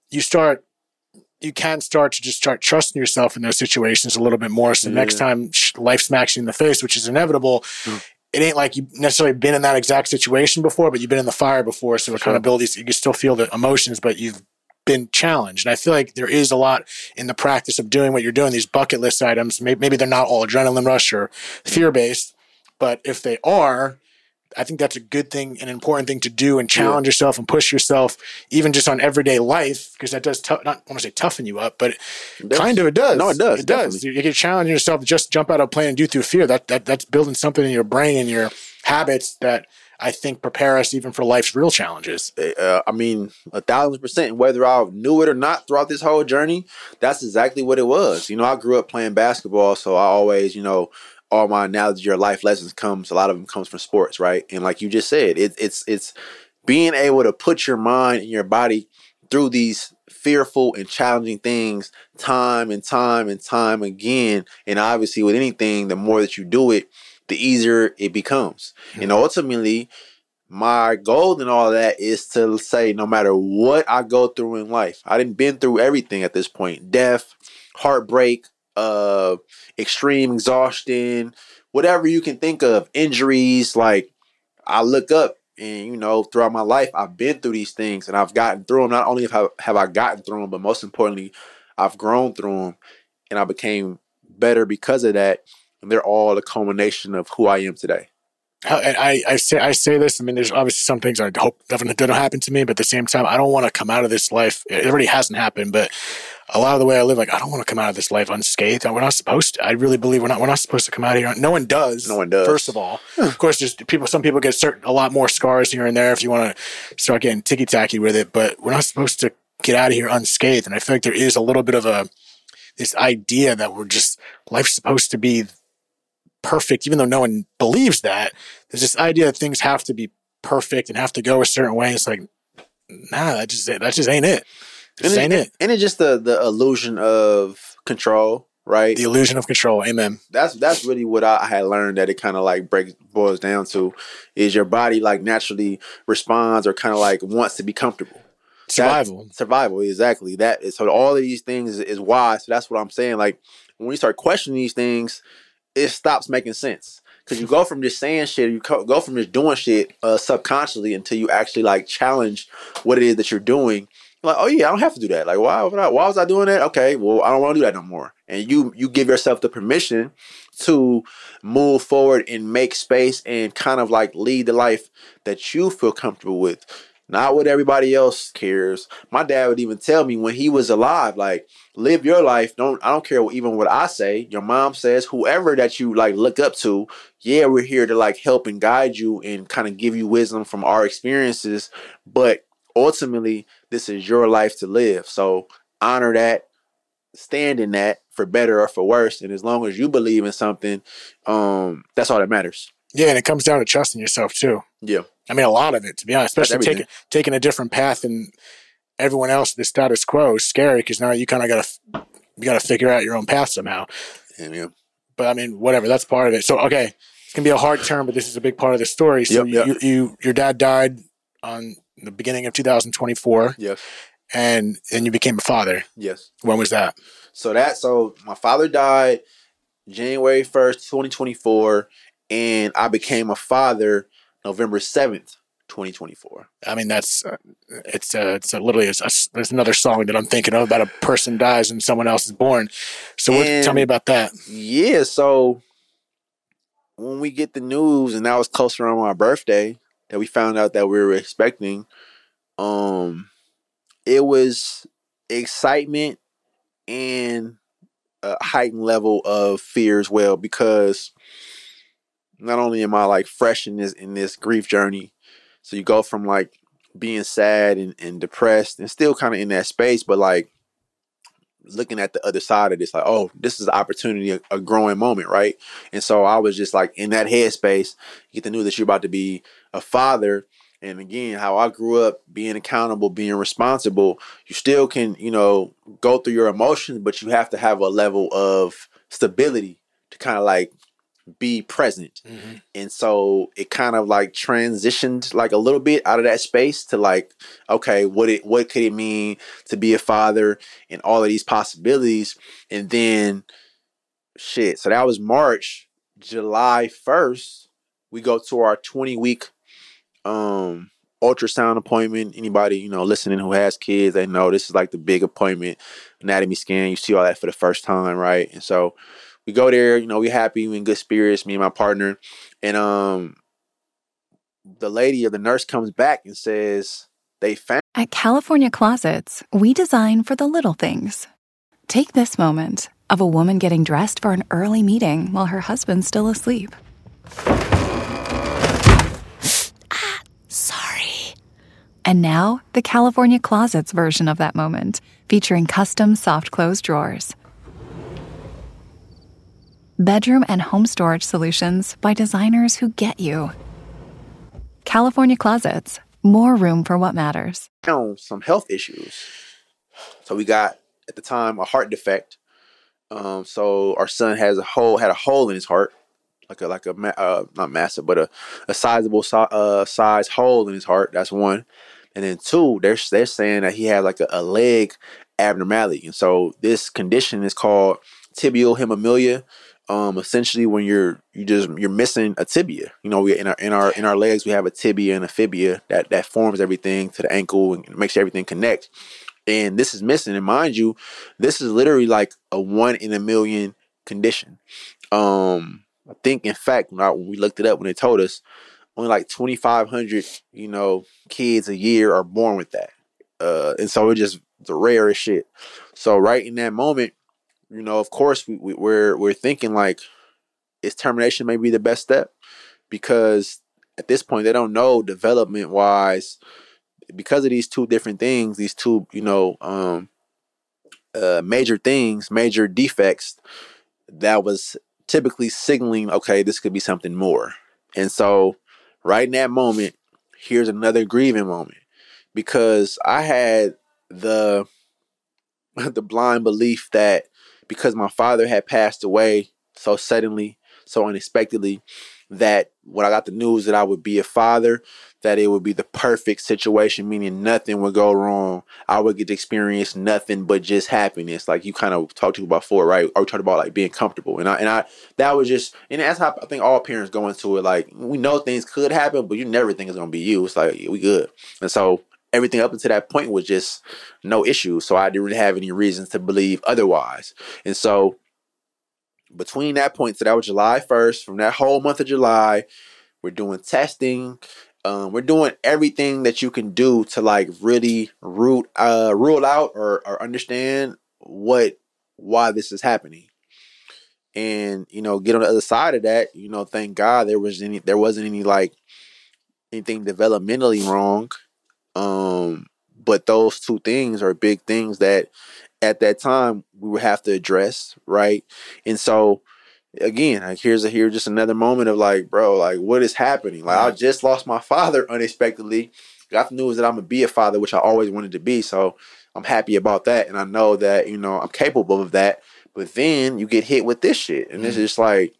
You can start to just start trusting yourself in those situations a little bit more. So next time life smacks you in the face, which is inevitable, it ain't like you've necessarily been in that exact situation before, but you've been in the fire before. So accountability, you can still feel the emotions, but you've been challenged. And I feel like there is a lot in the practice of doing what you're doing, these bucket list items. Maybe they're not all adrenaline rush or fear-based, but if they are, I think that's a good thing, an important thing to do and challenge yourself and push yourself, even just on everyday life, because that does not want to say toughen you up, but it does. No, it does. It does. You can challenge yourself to just jump out of a plane and do through fear. That's building something in your brain and your habits that I think prepare us even for life's real challenges. I mean, 1,000%. Whether I knew it or not throughout this whole journey, that's exactly what it was. You know, I grew up playing basketball, so I always, all my analogy, your life lessons a lot of them comes from sports, right? And like you just said, it's being able to put your mind and your body through these fearful and challenging things time and time and time again. And obviously with anything, the more that you do it, the easier it becomes. Mm-hmm. And ultimately, my goal in all that is to say, no matter what I go through in life, I didn't been through everything at this point. Death, heartbreak, extreme exhaustion, whatever you can think of, injuries. Like, I look up and, you know, throughout my life, I've been through these things and I've gotten through them. Not only have I gotten through them, but most importantly, I've grown through them and I became better because of that. And they're all a culmination of who I am today. And I say this. I mean, there's obviously some things I hope don't happen to me, but at the same time, I don't want to come out of this life. It already hasn't happened, but a lot of the way I live, like, I don't want to come out of this life unscathed. We're not supposed to. I really believe we're not supposed to come out of here. No one does. No one does. First of all, of course, some people get a lot more scars here and there if you want to start getting ticky tacky with it. But we're not supposed to get out of here unscathed. And I feel like there is a little bit of this idea that life's supposed to be perfect, even though no one believes that. There's this idea that things have to be perfect and have to go a certain way. It's like, nah, that just ain't it. And it's just the illusion of control, right? The illusion of control. Amen. That's really what I had learned, that it kind of like boils down to is your body like naturally responds or kind of like wants to be comfortable. Survival, exactly. So all of these things is why. So that's what I'm saying. Like, when you start questioning these things, it stops making sense. Because you go from just saying shit, you go from just doing shit subconsciously until you actually like challenge what it is that you're doing. You're like, oh yeah, I don't have to do that. Like, why was I doing that? Okay, well, I don't want to do that no more. And you give yourself the permission to move forward and make space and kind of like lead the life that you feel comfortable with. Not what everybody else cares. My dad would even tell me when he was alive, like, live your life. I don't care even what I say. Your mom says, whoever that you like look up to, yeah, we're here to like help and guide you and kind of give you wisdom from our experiences. But ultimately, this is your life to live. So honor that, stand in that for better or for worse. And as long as you believe in something, that's all that matters. Yeah, and it comes down to trusting yourself too. Yeah. I mean, a lot of it, to be honest, especially taking a different path than everyone else, the status quo is scary because now you kind of got to figure out your own path somehow. Yeah. But I mean, whatever, that's part of it. So, okay, it's going to be a hard term, but this is a big part of the story. So your dad died on the beginning of 2024. Yes. And then you became a father. Yes. When was that? So my father died January 1st, 2024, and I became a father November 7th, 2024. I mean, there's another song that I'm thinking of about a person dies and someone else is born. So tell me about that. Yeah. So when we get the news, and that was closer on my birthday that we found out that we were expecting, it was excitement and a heightened level of fear as well, because not only am I like fresh in this grief journey, so you go from like being sad and depressed and still kind of in that space, but like looking at the other side of this, like, oh, this is an opportunity, a growing moment, right? And so I was just like in that headspace. You get the news that you're about to be a father, and again, how I grew up, being accountable, being responsible, you still can, go through your emotions, but you have to have a level of stability to kind of like be present. Mm-hmm. And so it kind of like transitioned like a little bit out of that space to like, okay, what could it mean to be a father and all of these possibilities? And then so that was March. July 1st, we go to our 20-week ultrasound appointment. Anybody, listening who has kids, they know this is like the big appointment, anatomy scan. You see all that for the first time, right? And so we go there, we happy, we in good spirits, me and my partner. And the nurse comes back and says they found. At California Closets, we design for the little things. Take this moment of a woman getting dressed for an early meeting while her husband's still asleep. Sorry. And now, the California Closets version of that moment, featuring custom soft close drawers. bedroom and home storage solutions by designers who get you. California Closets, more room for what matters. Some health issues. So we got, at the time, a heart defect. So our son had a hole in his heart, not massive, but a sizable size hole in his heart. That's one. And then two, they're saying that he had like a leg abnormality. And so this condition is called tibial hemorrhagia. Essentially when you're missing a tibia. You know, we in our legs we have a tibia and a fibia that forms everything to the ankle and makes everything connect. And this is missing. And mind you, this is literally like a 1 in a million condition. I think in fact when we looked it up, when they told us, only like 2,500, kids a year are born with that. And so it's the rarest shit. So right in that moment, of course we're thinking like, is termination maybe the best step? Because at this point they don't know development wise, because of these two different things, these two, major things, major defects, that was typically signaling, okay, this could be something more. And so right in that moment, here's another grieving moment, because I had the blind belief that because my father had passed away so suddenly, so unexpectedly, that when I got the news that I would be a father, that it would be the perfect situation, meaning nothing would go wrong. I would get to experience nothing but just happiness, like you kind of talked about before, right? Or we talked about like being comfortable, and I that was just, and that's how I think all parents go into it. Like, we know things could happen, but you never think it's gonna be you. It's like, we good, and so everything up until that point was just no issue. So I didn't really have any reasons to believe otherwise, and so between that point, so that was July 1st, from that whole month of July, we're doing testing. We're doing everything that you can do to like really rule out or understand why this is happening. And, get on the other side of that, thank God there wasn't any like anything developmentally wrong. But those two things are big things that at that time we would have to address, right? And so again, like here's just another moment of like, bro, like what is happening? Like I just lost my father unexpectedly. Got the news that I'm gonna be a father, which I always wanted to be. So I'm happy about that, and I know that I'm capable of that. But then you get hit with this shit, and it's just like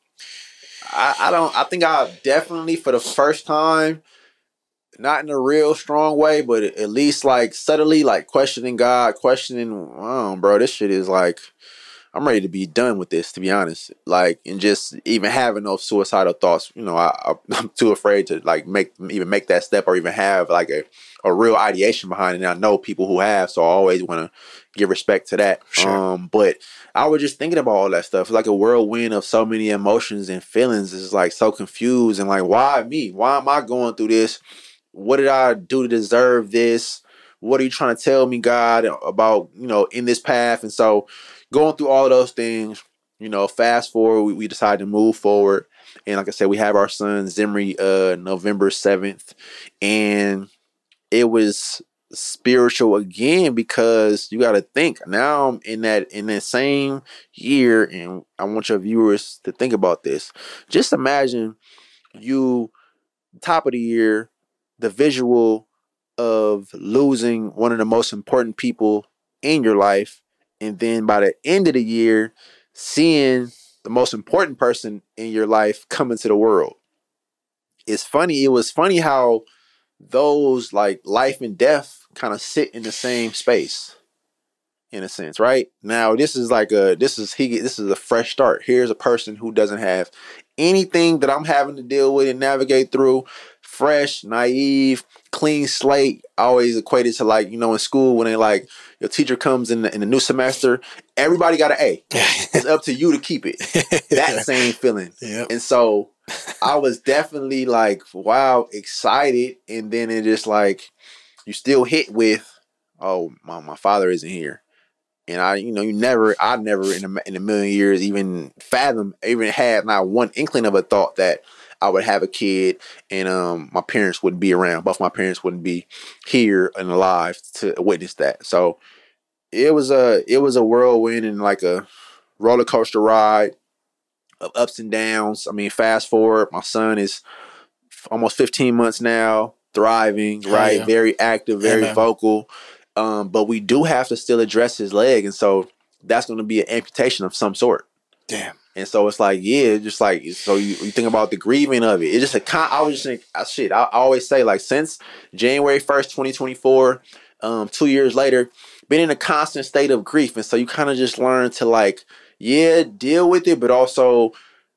I think I definitely for the first time, not in a real strong way, but at least like subtly, like questioning God, bro, this shit is like, I'm ready to be done with this, to be honest. Like, and just even having those suicidal thoughts, I'm too afraid to like make that step or even have like a real ideation behind it. And I know people who have, so I always want to give respect to that. Sure. But I was just thinking about all that stuff. It's like a whirlwind of so many emotions and feelings. It's like so confused and like, why me? Why am I going through this? What did I do to deserve this? What are you trying to tell me, God, about, in this path? And so going through all of those things, fast forward, we decided to move forward. And like I said, we have our son Zimri November 7th. And it was spiritual again, because you got to think now I'm in that same year. And I want your viewers to think about this. Just imagine you, top of the year, the visual of losing one of the most important people in your life, and then by the end of the year, seeing the most important person in your life come into the world. It's funny. It was funny how those like life and death kind of sit in the same space, in a sense, right? Now, this is a fresh start. Here's a person who doesn't have anything that I'm having to deal with and navigate through. Fresh, naive, clean slate. I always equate it to like, in school when they like your teacher comes in the new semester, everybody got an A. It's up to you to keep it. That same feeling. Yep. And so I was definitely like, wow, excited. And then it just like, you still hit with, oh, my father isn't here. And I never in a million years even had not one inkling of a thought that I would have a kid and my parents wouldn't be around. Both my parents wouldn't be here and alive to witness that. So it was a whirlwind and like a roller coaster ride. of ups and downs. I mean, fast forward, my son is almost 15 months now, thriving, right? Yeah. Very active, very vocal. But we do have to still address his leg. And so that's going to be an amputation of some sort. Damn. And so it's like, yeah, just like, so you think about the grieving of it. It's just I was just think, I always say, like, since January 1st, 2024, 2 years later, been in a constant state of grief. And so you kind of just learn to, like, deal with it, but also,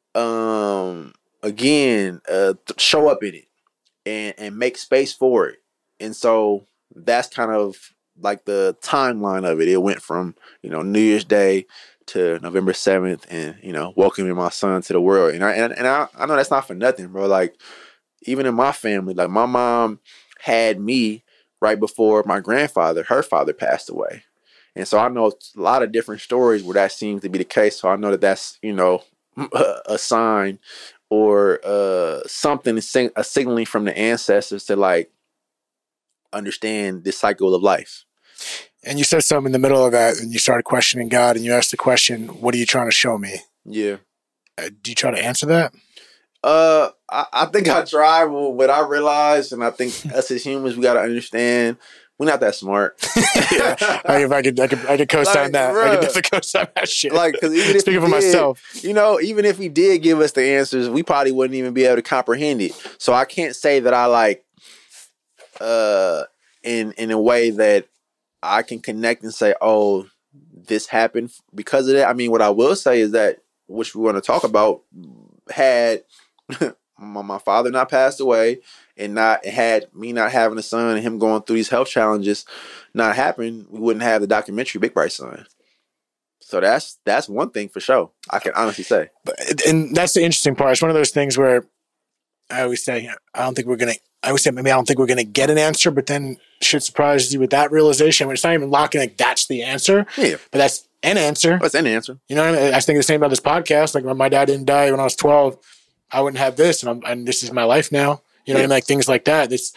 again, show up in it and make space for it. And so that's kind of like the timeline of it. It went from, New Year's Day to November 7th and, welcoming my son to the world. And I know that's not for nothing, bro. Like, even in my family, like, my mom had me right before my grandfather, her father, passed away. And so I know a lot of different stories where that seems to be the case. So I know that that's, a sign or something, a signaling from the ancestors to, like, understand this cycle of life. And you said something in the middle of that, and you started questioning God, and you asked the question, "What are you trying to show me?" Yeah. Do you try to answer that? I think I tried, but I realized, and I think us as humans, we got to understand, we're not that smart. Yeah. I could co-sign like, that. Bruh, I could definitely co-sign that shit. Like, because even if speaking for myself, even if he did give us the answers, we probably wouldn't even be able to comprehend it. So I can't say that I, like, in a way that I can connect and say, oh, this happened because of that. I mean, what I will say is that, which we want to talk about, had my father not passed away and had me not having a son and him going through these health challenges not happen, we wouldn't have the documentary Big Bright Son. So that's one thing for sure, I can honestly say. And that's the interesting part. It's one of those things where I always say, I don't think we're going to get an answer, but then shit surprises you with that realization. When it's not even locking, like, that's the answer. Yeah. But that's an answer. That's an answer. You know what I mean? I think the same about this podcast. Like, when my dad didn't die when I was 12, I wouldn't have this, and this is my life now. You know what I mean? Like, things like that. It's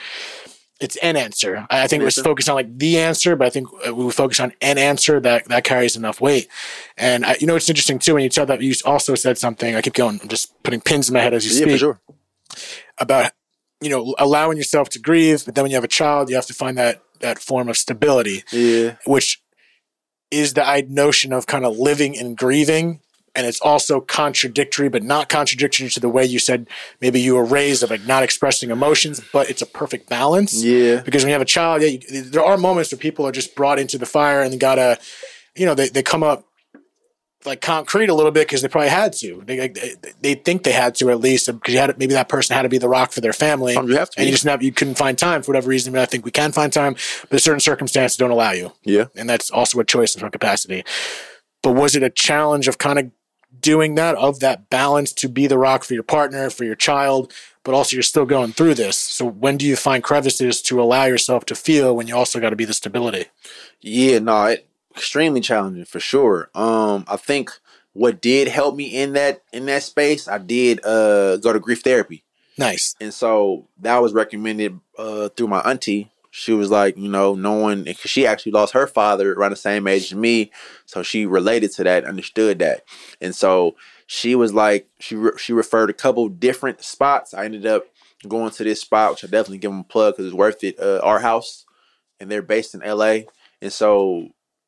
an answer. I think we're focused on, like, the answer, but I think we focus on an answer that carries enough weight. And it's interesting too, when you tell that, you also said something, I keep going, I'm just putting pins in my head as you speak. Yeah, for sure. About, allowing yourself to grieve, but then when you have a child, you have to find that form of stability. Yeah. Which is the notion of kind of living and grieving. And it's also contradictory, but not contradictory to the way you said maybe you were raised of, like, not expressing emotions, but it's a perfect balance. Yeah. Because when you have a child, there are moments where people are just brought into the fire and they gotta, they come up like concrete a little bit because they probably had to. They think they had to, at least, because maybe that person had to be the rock for their family. You have to, and you couldn't find time for whatever reason. But I think we can find time, but certain circumstances don't allow you. Yeah. And that's also a choice in some capacity. But was it a challenge of kind of doing that, of that balance, to be the rock for your partner, for your child, but also you're still going through this? So when do you find crevices to allow yourself to feel when you also got to be the stability? Yeah, no, extremely challenging for sure. I think what did help me in that space, I did go to grief therapy. Nice. And so that was recommended through my auntie. She was like, knowing, because she actually lost her father around the same age as me, so she related to that, understood that. And so she was like, she referred a couple different spots. I ended up going to this spot, which I definitely give them a plug because it's worth it, Our House, and they're based in LA. And so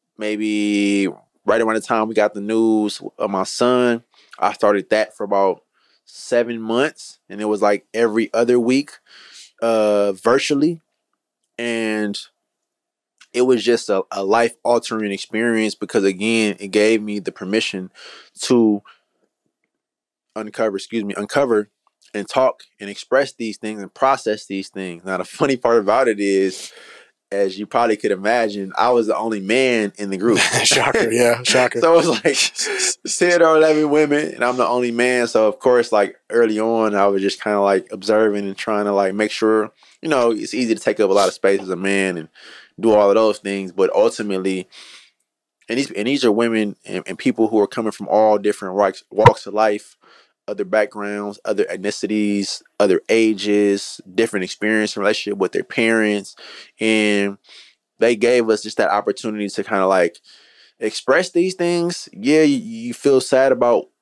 maybe right around the time we got the news of my son, I started that for about 7 months, and it was like every other week, virtually. And it was just a life-altering experience because, again, it gave me the permission to uncover and talk and express these things and process these things. Now, the funny part about it is, as you probably could imagine, I was the only man in the group. Shocker, yeah, shocker. So it was like 10 or 11 women, and I'm the only man. So, of course, like, early on, I was just kind of, like, observing and trying to, like, make sure, it's easy to take up a lot of space as a man and do all of those things. But ultimately, and these are women and people who are coming from all different walks of life, other backgrounds, other ethnicities, other ages, different experience and relationship with their parents. And they gave us just that opportunity to kind of, like, express these things. Yeah, you feel sad about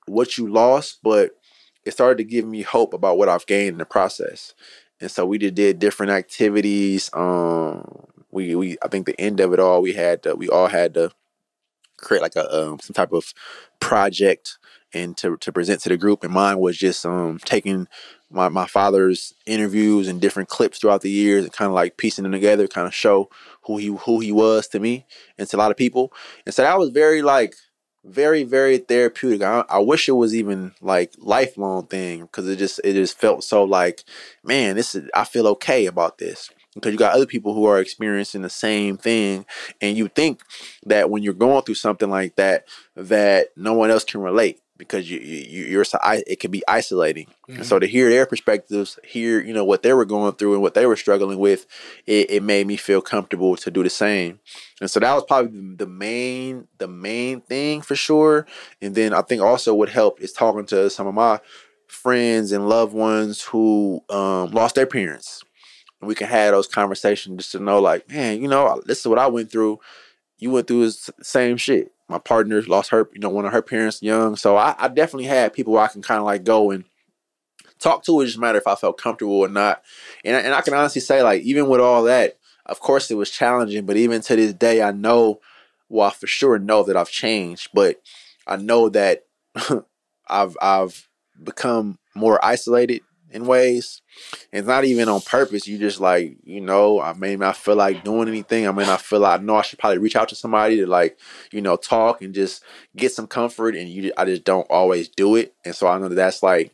what you lost, but it started to give me hope about what I've gained in the process. And so we did different activities. We I think the end of it all, we all had to create like a some type of project and to present to the group. And mine was just taking my father's interviews and different clips throughout the years and kind of like piecing them together, kind of show who he was to me and to a lot of people. And so that was very very therapeutic. I wish it was even like lifelong thing, because it just felt so like, man, I feel okay about this, because you got other people who are experiencing the same thing, and you think that when you're going through something like that no one else can relate, because it can be isolating. Mm-hmm. And so to hear their perspectives, hear what they were going through and what they were struggling with, it made me feel comfortable to do the same. And so that was probably the main thing for sure. And then I think also what helped is talking to some of my friends and loved ones who lost their parents. And we can have those conversations just to know, like, man, this is what I went through. You went through the same shit. My partner lost her, one of her parents young. So I definitely had people where I can kind of like go and talk to. It just matter if I felt comfortable or not. And I can honestly say, like, even with all that, of course it was challenging, but even to this day, I for sure know that I've changed, but I know that I've become more isolated in ways. It's not even on purpose. You just like, I may not feel like doing anything. I may not feel like, I know I should probably reach out to somebody to like, talk and just get some comfort. And I just don't always do it. And so I know that's like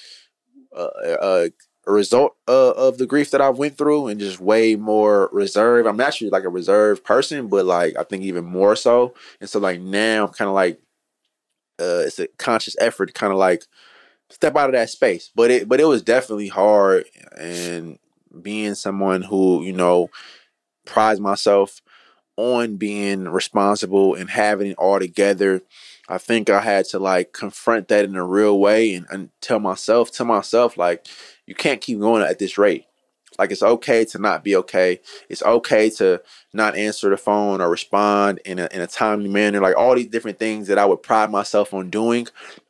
a result of the grief that I went through, and just way more reserved. I'm actually like a reserved person, but like, I think even more so. And so like now I'm kind of like, it's a conscious effort to kind of like step out of that space. But it was definitely hard, and being someone who, prides myself on being responsible and having it all together, I think I had to like confront that in a real way and tell myself, like, you can't keep going at this rate. Like, it's okay to not be okay. It's okay to not answer the phone or respond in a timely manner. Like, all these different things that I would pride myself on doing.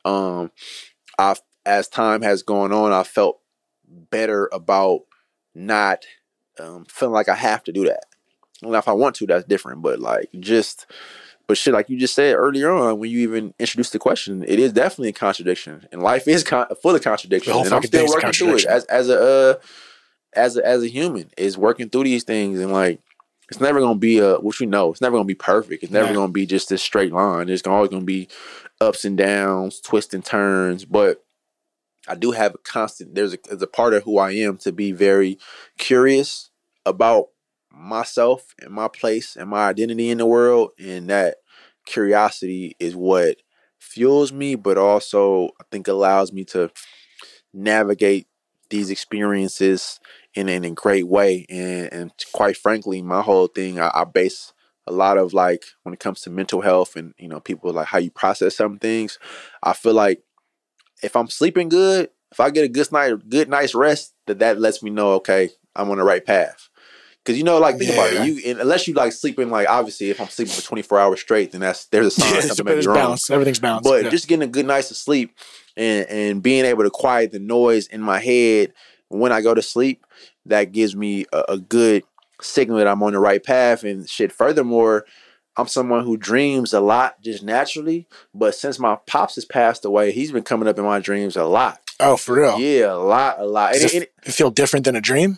As time has gone on, I felt better about not feeling like I have to do that. Well, if I want to, that's different. But shit, like you just said earlier on, when you even introduced the question, it is definitely a contradiction, and life is full of contradictions. And I'm still working through it as a human, is working through these things, and like, it's never gonna be it's never gonna be perfect. It's never gonna be just this straight line. There's always gonna be ups and downs, twists and turns, but I do have a constant, there's a part of who I am to be very curious about myself and my place and my identity in the world. And that curiosity is what fuels me, but also I think allows me to navigate these experiences in a great way. And quite frankly, my whole thing, I base a lot of, like, when it comes to mental health and, people like how you process some things. I feel like if I'm sleeping good, if I get a good night's rest, that lets me know, okay, I'm on the right path. Because, like, think about it. Unless you like sleeping, like, obviously, if I'm sleeping for 24 hours straight, then there's a sign something may be wrong. Balance. Everything's balanced. But just getting a good night's sleep and being able to quiet the noise in my head when I go to sleep, that gives me a good signal that I'm on the right path and shit. Furthermore, I'm someone who dreams a lot just naturally, but since my pops has passed away, he's been coming up in my dreams a lot. Oh, for real? Yeah, a lot. Does it feel different than a dream?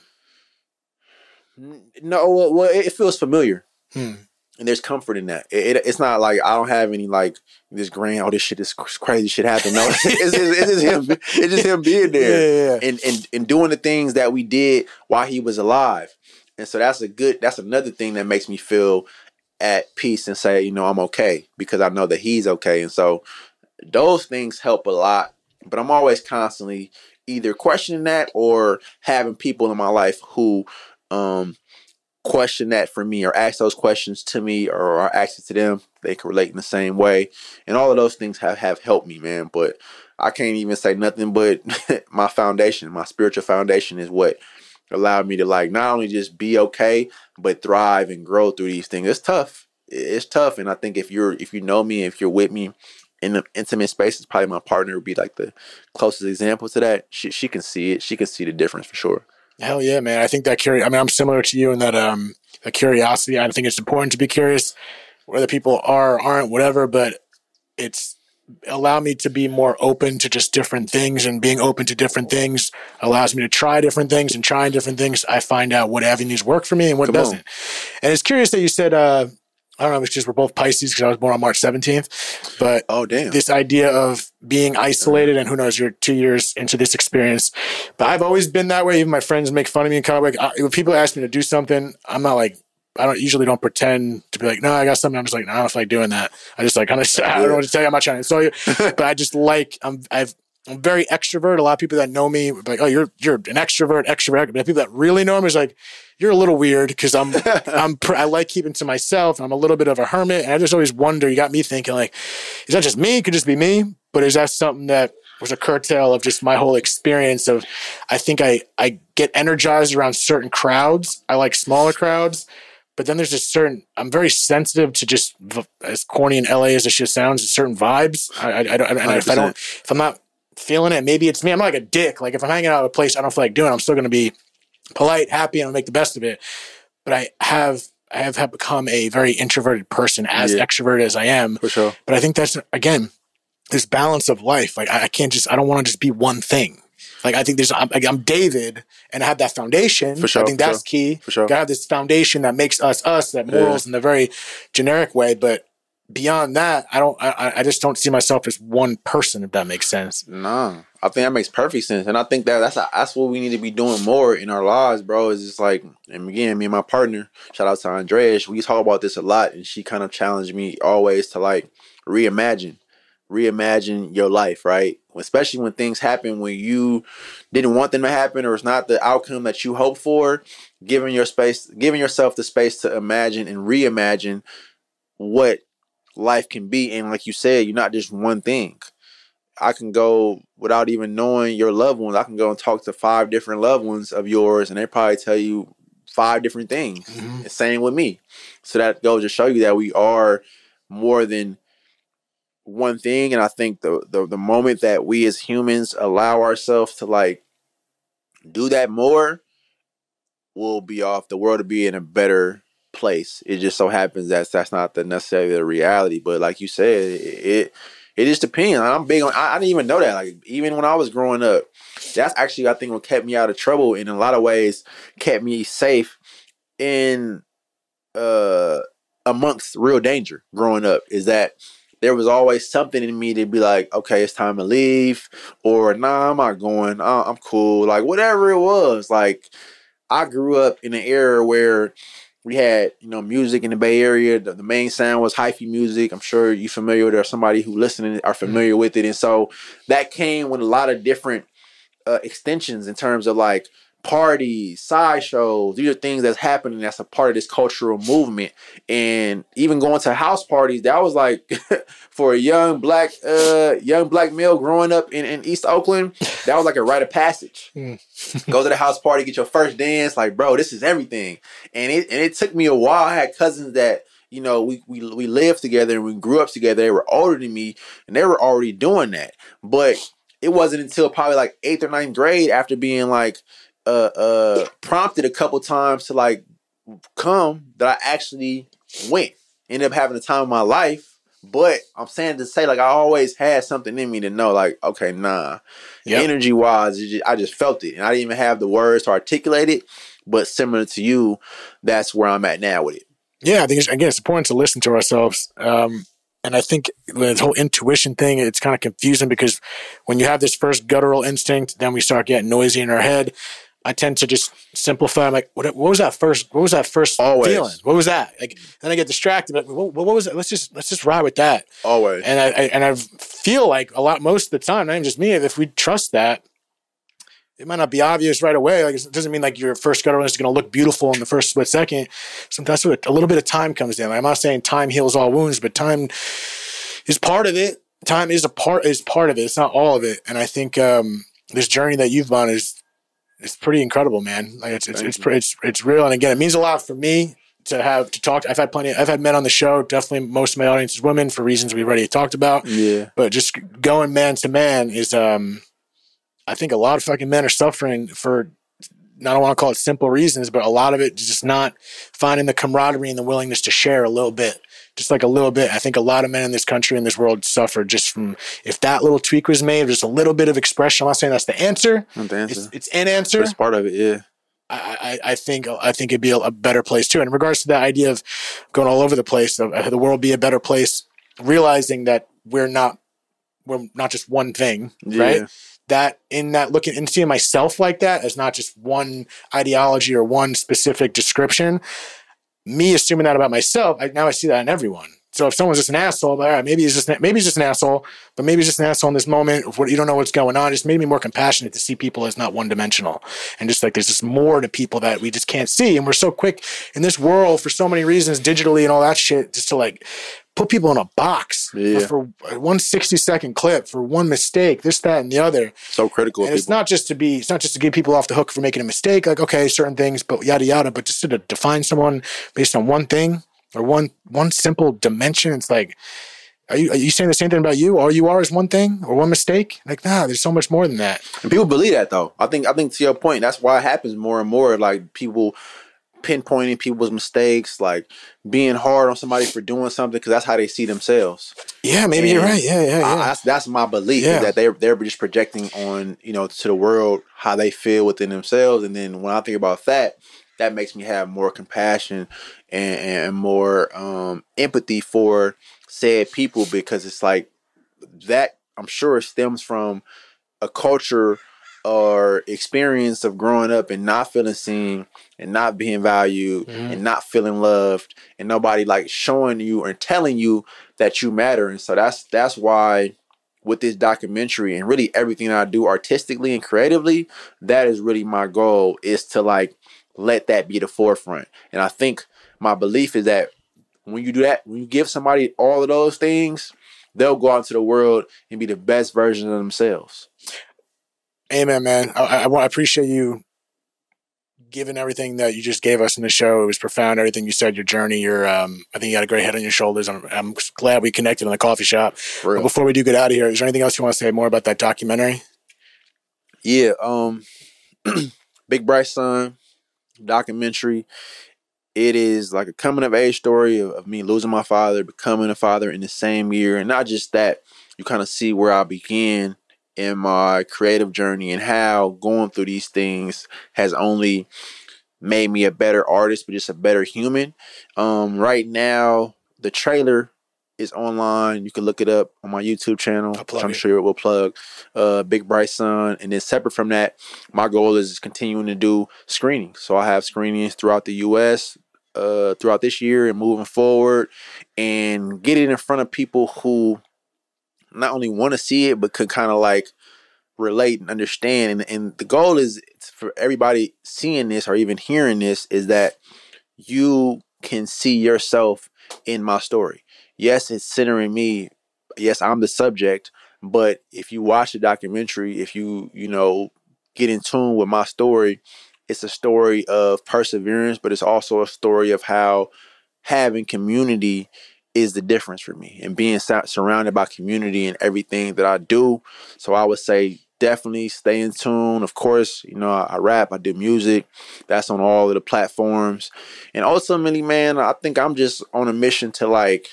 No, well, it feels familiar. And there's comfort in that. It's not like I don't have any like this crazy shit happened. No, it's just him being there and doing the things that we did while he was alive. And so that's another thing that makes me feel at peace and say, I'm okay, because I know that he's okay. And so those things help a lot, but I'm always constantly either questioning that or having people in my life who question that for me, or ask those questions to me, or ask it to them. They can relate in the same way. And all of those things have helped me, man. But I can't even say nothing but my spiritual foundation is what allowed me to, like, not only just be okay, but thrive and grow through these things. It's tough. And I think if you know me, if you're with me, in the intimate spaces, probably my partner would be like the closest example to that. She can see it. She can see the difference for sure. Hell yeah, man. I think that I'm similar to you in that the curiosity. I think it's important to be curious, whether people are or aren't, whatever, but it's allowed me to be more open to just different things, and being open to different things allows me to try different things, and trying different things, I find out what avenues work for me and what doesn't. And it's curious that you said, I don't know, it's just we're both Pisces because I was born on March 17th. But this idea of being isolated, and who knows, you're 2 years into this experience. But I've always been that way. Even my friends make fun of me and kind of like, when people ask me to do something, I'm not like, I don't pretend to be like, no, I got something. I'm just like, no, I don't feel like doing that. I just like, I don't know what to tell you. I'm not trying to tell you. But I just like, I'm very extrovert. A lot of people that know me are like, oh, you're an extrovert. But people that really know me is like, you're a little weird, because I like keeping to myself. I'm a little bit of a hermit, and I just always wonder. You got me thinking like, is that just me? It could just be me, but is that something that was a curtail of just my whole experience of? I think I get energized around certain crowds. I like smaller crowds, but then there's just certain. I'm very sensitive to just, as corny and LA as this shit sounds, certain vibes. If I'm not feeling it, maybe it's me. I'm not like a dick. Like if I'm hanging out at a place I don't feel like doing, I'm still going to be polite, happy, and I'll make the best of it. But I have become a very introverted person, as extroverted as I am. For sure. But I think that's, again, this balance of life. Like I don't want to just be one thing. Like I think I'm David, and I have that foundation. For sure. I think that's key. For sure. Gotta have this foundation that makes us, that morals in a very generic way. But beyond that, I just don't see myself as one person, if that makes sense. No, I think that makes perfect sense. And I think that's what we need to be doing more in our lives, bro. Is just like, and again, me and my partner, shout out to Andrea, we talk about this a lot, and she kind of challenged me always to like reimagine your life, right? Especially when things happen when you didn't want them to happen, or it's not the outcome that you hoped for. Giving yourself the space to imagine and reimagine what life can be. And like you said, you're not just one thing. I can go, without even knowing your loved ones, I can go and talk to 5 different loved ones of yours, and they probably tell you 5 different things. Mm-hmm. Same with me. So that goes to show you that we are more than one thing. And I think the moment that we as humans allow ourselves to like do that more, the world will be in a better place. It just so happens that that's not necessarily the reality. But like you said, it just depends. I'm big on, I didn't even know that. Like even when I was growing up, that's actually, I think, what kept me out of trouble, and in a lot of ways kept me safe in amongst real danger growing up, is that there was always something in me to be like, okay, it's time to leave, or nah, I'm not going, I'm cool, like whatever it was. Like I grew up in an era where we had, music in the Bay Area. The main sound was hyphy music. I'm sure you're familiar with it, or somebody who listening are familiar with it. And so that came with a lot of different extensions in terms of like parties, sideshows. These are things that's happening that's a part of this cultural movement. And even going to house parties, that was like for a young black male growing up in East Oakland, that was like a rite of passage. Go to the house party, get your first dance, like, bro, this is everything. And it took me a while. I had cousins that, we lived together and we grew up together. They were older than me, and they were already doing that. But it wasn't until probably like 8th or 9th grade, after being like prompted a couple times to like come, that I actually went. Ended up having the time of my life. But I'm saying to say, like, I always had something in me to know, like, okay, nah. Yep. Energy wise, I just felt it, and I didn't even have the words to articulate it. But similar to you, that's where I'm at now with it. Yeah, I think it's important to listen to ourselves. And I think the whole intuition thing, it's kind of confusing, because when you have this first guttural instinct, then we start getting noisy in our head. I tend to just simplify. I'm like, what was that first? What was that first feeling? What was that? Like, then I get distracted. Like, what was it? Let's just ride with that. Always. And I feel like most of the time, not even just me, if we trust that, it might not be obvious right away. Like, it doesn't mean like your first gut is going to look beautiful in the first split second. Sometimes a little bit of time comes in. Like, I'm not saying time heals all wounds, but time is part of it. Time is part of it. It's not all of it. And I think this journey that you've gone it's pretty incredible, man. Like it's real. And again, it means a lot for me to talk. I've had men on the show. Definitely most of my audience is women for reasons we've already talked about. Yeah. But just going man to man is, I think a lot of fucking men are suffering for, I don't want to call it simple reasons, but a lot of it is just not finding the camaraderie and the willingness to share a little bit. Just like a little bit. I think a lot of men in this country, in this world, suffer just from, if that little tweak was made, just a little bit of expression. I'm not saying that's the answer. Not the answer. It's an answer. It's part of it, yeah. I think it'd be a better place too. And in regards to that idea of going all over the place, of the world be a better place, realizing that we're not just one thing, right? That in that looking and seeing myself like that as not just one ideology or one specific description, me assuming that about myself, now I see that in everyone. So if someone's just an asshole, all right, maybe he's just an asshole, but maybe he's just an asshole in this moment of what you don't know what's going on. It just made me more compassionate to see people as not one dimensional, and just like there's just more to people that we just can't see, and we're so quick in this world for so many reasons, digitally and all that shit, just to like put people in a box for one 60-second clip, for one mistake, this, that, and the other. So critical. And it's not just to get people off the hook for making a mistake, like okay, certain things, but yada yada, but just to define someone based on one thing. Or one simple dimension. It's like, are you saying the same thing about you? All you are is one thing or one mistake? Like, nah, there's so much more than that. And people believe that though. I think to your point, that's why it happens more and more. Like people pinpointing people's mistakes, like being hard on somebody for doing something because that's how they see themselves. Yeah, maybe you're right. Yeah. That's my belief is that they're just projecting on, to the world how they feel within themselves. And then when I think about that makes me have more compassion and more empathy for said people, because it's like that, I'm sure it stems from a culture or experience of growing up and not feeling seen and not being valued and not feeling loved and nobody like showing you or telling you that you matter. And so that's why with this documentary and really everything I do artistically and creatively, that is really my goal, is to like let that be the forefront. And I think my belief is that when you do that, when you give somebody all of those things, they'll go out into the world and be the best version of themselves. Amen, man. I appreciate you giving everything that you just gave us in the show. It was profound. Everything you said, your journey, I think you got a great head on your shoulders. I'm glad we connected in the coffee shop. But before we do get out of here, is there anything else you want to say more about that documentary? Yeah. Big Bright Son documentary. It is like a coming of age story of me losing my father, becoming a father in the same year. And not just that, you kind of see where I began in my creative journey and how going through these things has only made me a better artist, but just a better human. Right now, the trailer is online. You can look it up on my YouTube channel, which I'm sure it will plug. Big Bright Son. And then separate from that, my goal is continuing to do screenings. So I have screenings throughout the U.S. Throughout this year and moving forward, and get it in front of people who not only want to see it, but could kind of like relate and understand. And the goal is for everybody seeing this or even hearing this is that you can see yourself in my story. Yes, it's centering me. Yes, I'm the subject. But if you watch the documentary, if you get in tune with my story, it's a story of perseverance, but it's also a story of how having community is the difference for me and being surrounded by community in everything that I do. So I would say definitely stay in tune. Of course, I rap, I do music. That's on all of the platforms. And ultimately, man, I think I'm just on a mission to like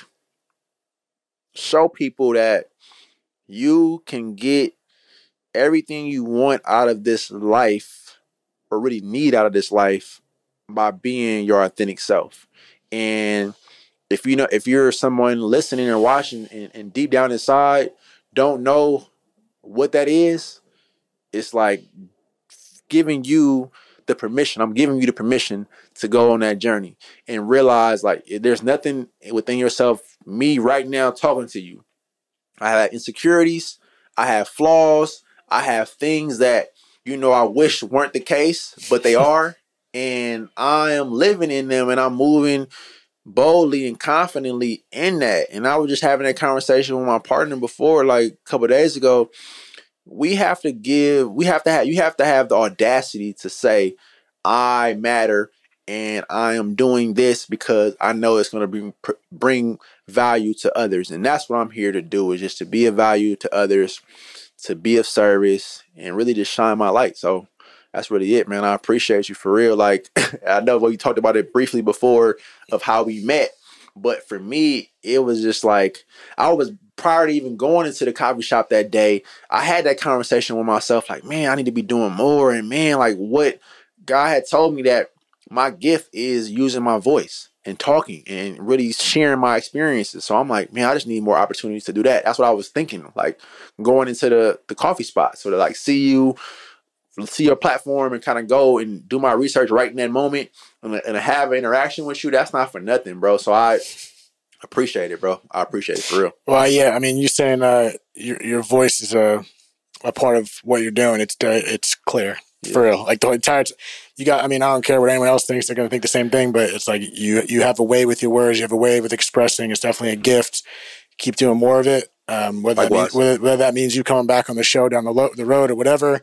show people that you can get everything you want out of this life or really need out of this life by being your authentic self. And if you're someone listening or watching and deep down inside don't know what that is, it's like giving you the permission. I'm giving you the permission to go on that journey and realize like there's nothing within yourself. Me right now talking to you, I have insecurities, I have flaws, I have things that I wish weren't the case, but they are. And I am living in them and I'm moving boldly and confidently in that. And I was just having that conversation with my partner before, like a couple of days ago. You have to have the audacity to say, I matter and I am doing this because I know it's going to bring value to others. And that's what I'm here to do, is just to be of value to others, to be of service, and really just shine my light. So that's really it, man. I appreciate you for real. Like, I know we talked about it briefly before of how we met, but for me, it was just like, prior to even going into the coffee shop that day, I had that conversation with myself, like, man, I need to be doing more. And man, like, what God had told me, that my gift is using my voice and talking and really sharing my experiences. So I'm like, man, I just need more opportunities to do that. That's what I was thinking, like going into the coffee spot. So to like see your platform and kind of go and do my research right in that moment and have an interaction with you, that's not for nothing, bro. So I appreciate it, bro. I appreciate it for real. Well, yeah, I mean, you saying your voice is a part of what you're doing. It's clear. Yeah. For real. Like the entire I don't care what anyone else thinks, they're gonna think the same thing, but it's like you have a way with your words, you have a way with expressing. It's definitely a gift. Keep doing more of it. Whether that means you coming back on the show down the road or whatever,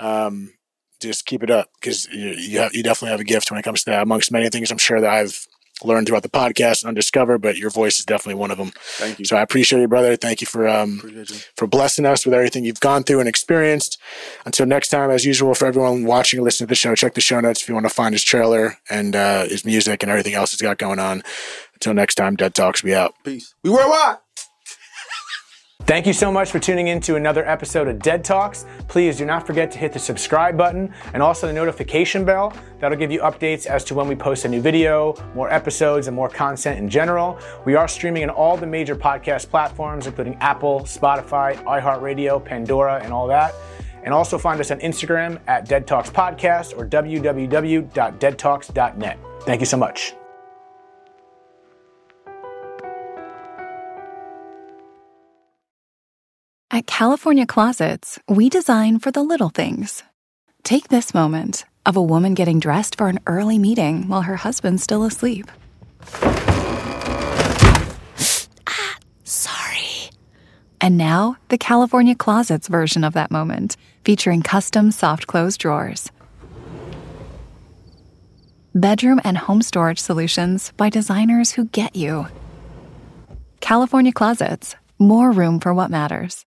just keep it up, because you definitely have a gift when it comes to that, amongst many things I'm sure that I've learned throughout the podcast and undiscovered, but your voice is definitely one of them. Thank you. So I appreciate you, brother. Thank you for blessing us with everything you've gone through and experienced. Until next time, as usual, for everyone watching and listening to the show, check the show notes if you want to find his trailer and his music and everything else he's got going on. Until next time, Dead Talks, we out. Peace. We worldwide. Thank you so much for tuning in to another episode of Dead Talks. Please do not forget to hit the subscribe button and also the notification bell. That'll give you updates as to when we post a new video, more episodes, and more content in general. We are streaming on all the major podcast platforms, including Apple, Spotify, iHeartRadio, Pandora, and all that. And also find us on Instagram at Dead Talks Podcast or www.deadtalks.net. Thank you so much. At California Closets, we design for the little things. Take this moment of a woman getting dressed for an early meeting while her husband's still asleep. Sorry. And now, the California Closets version of that moment, featuring custom soft close drawers. Bedroom and home storage solutions by designers who get you. California Closets, more room for what matters.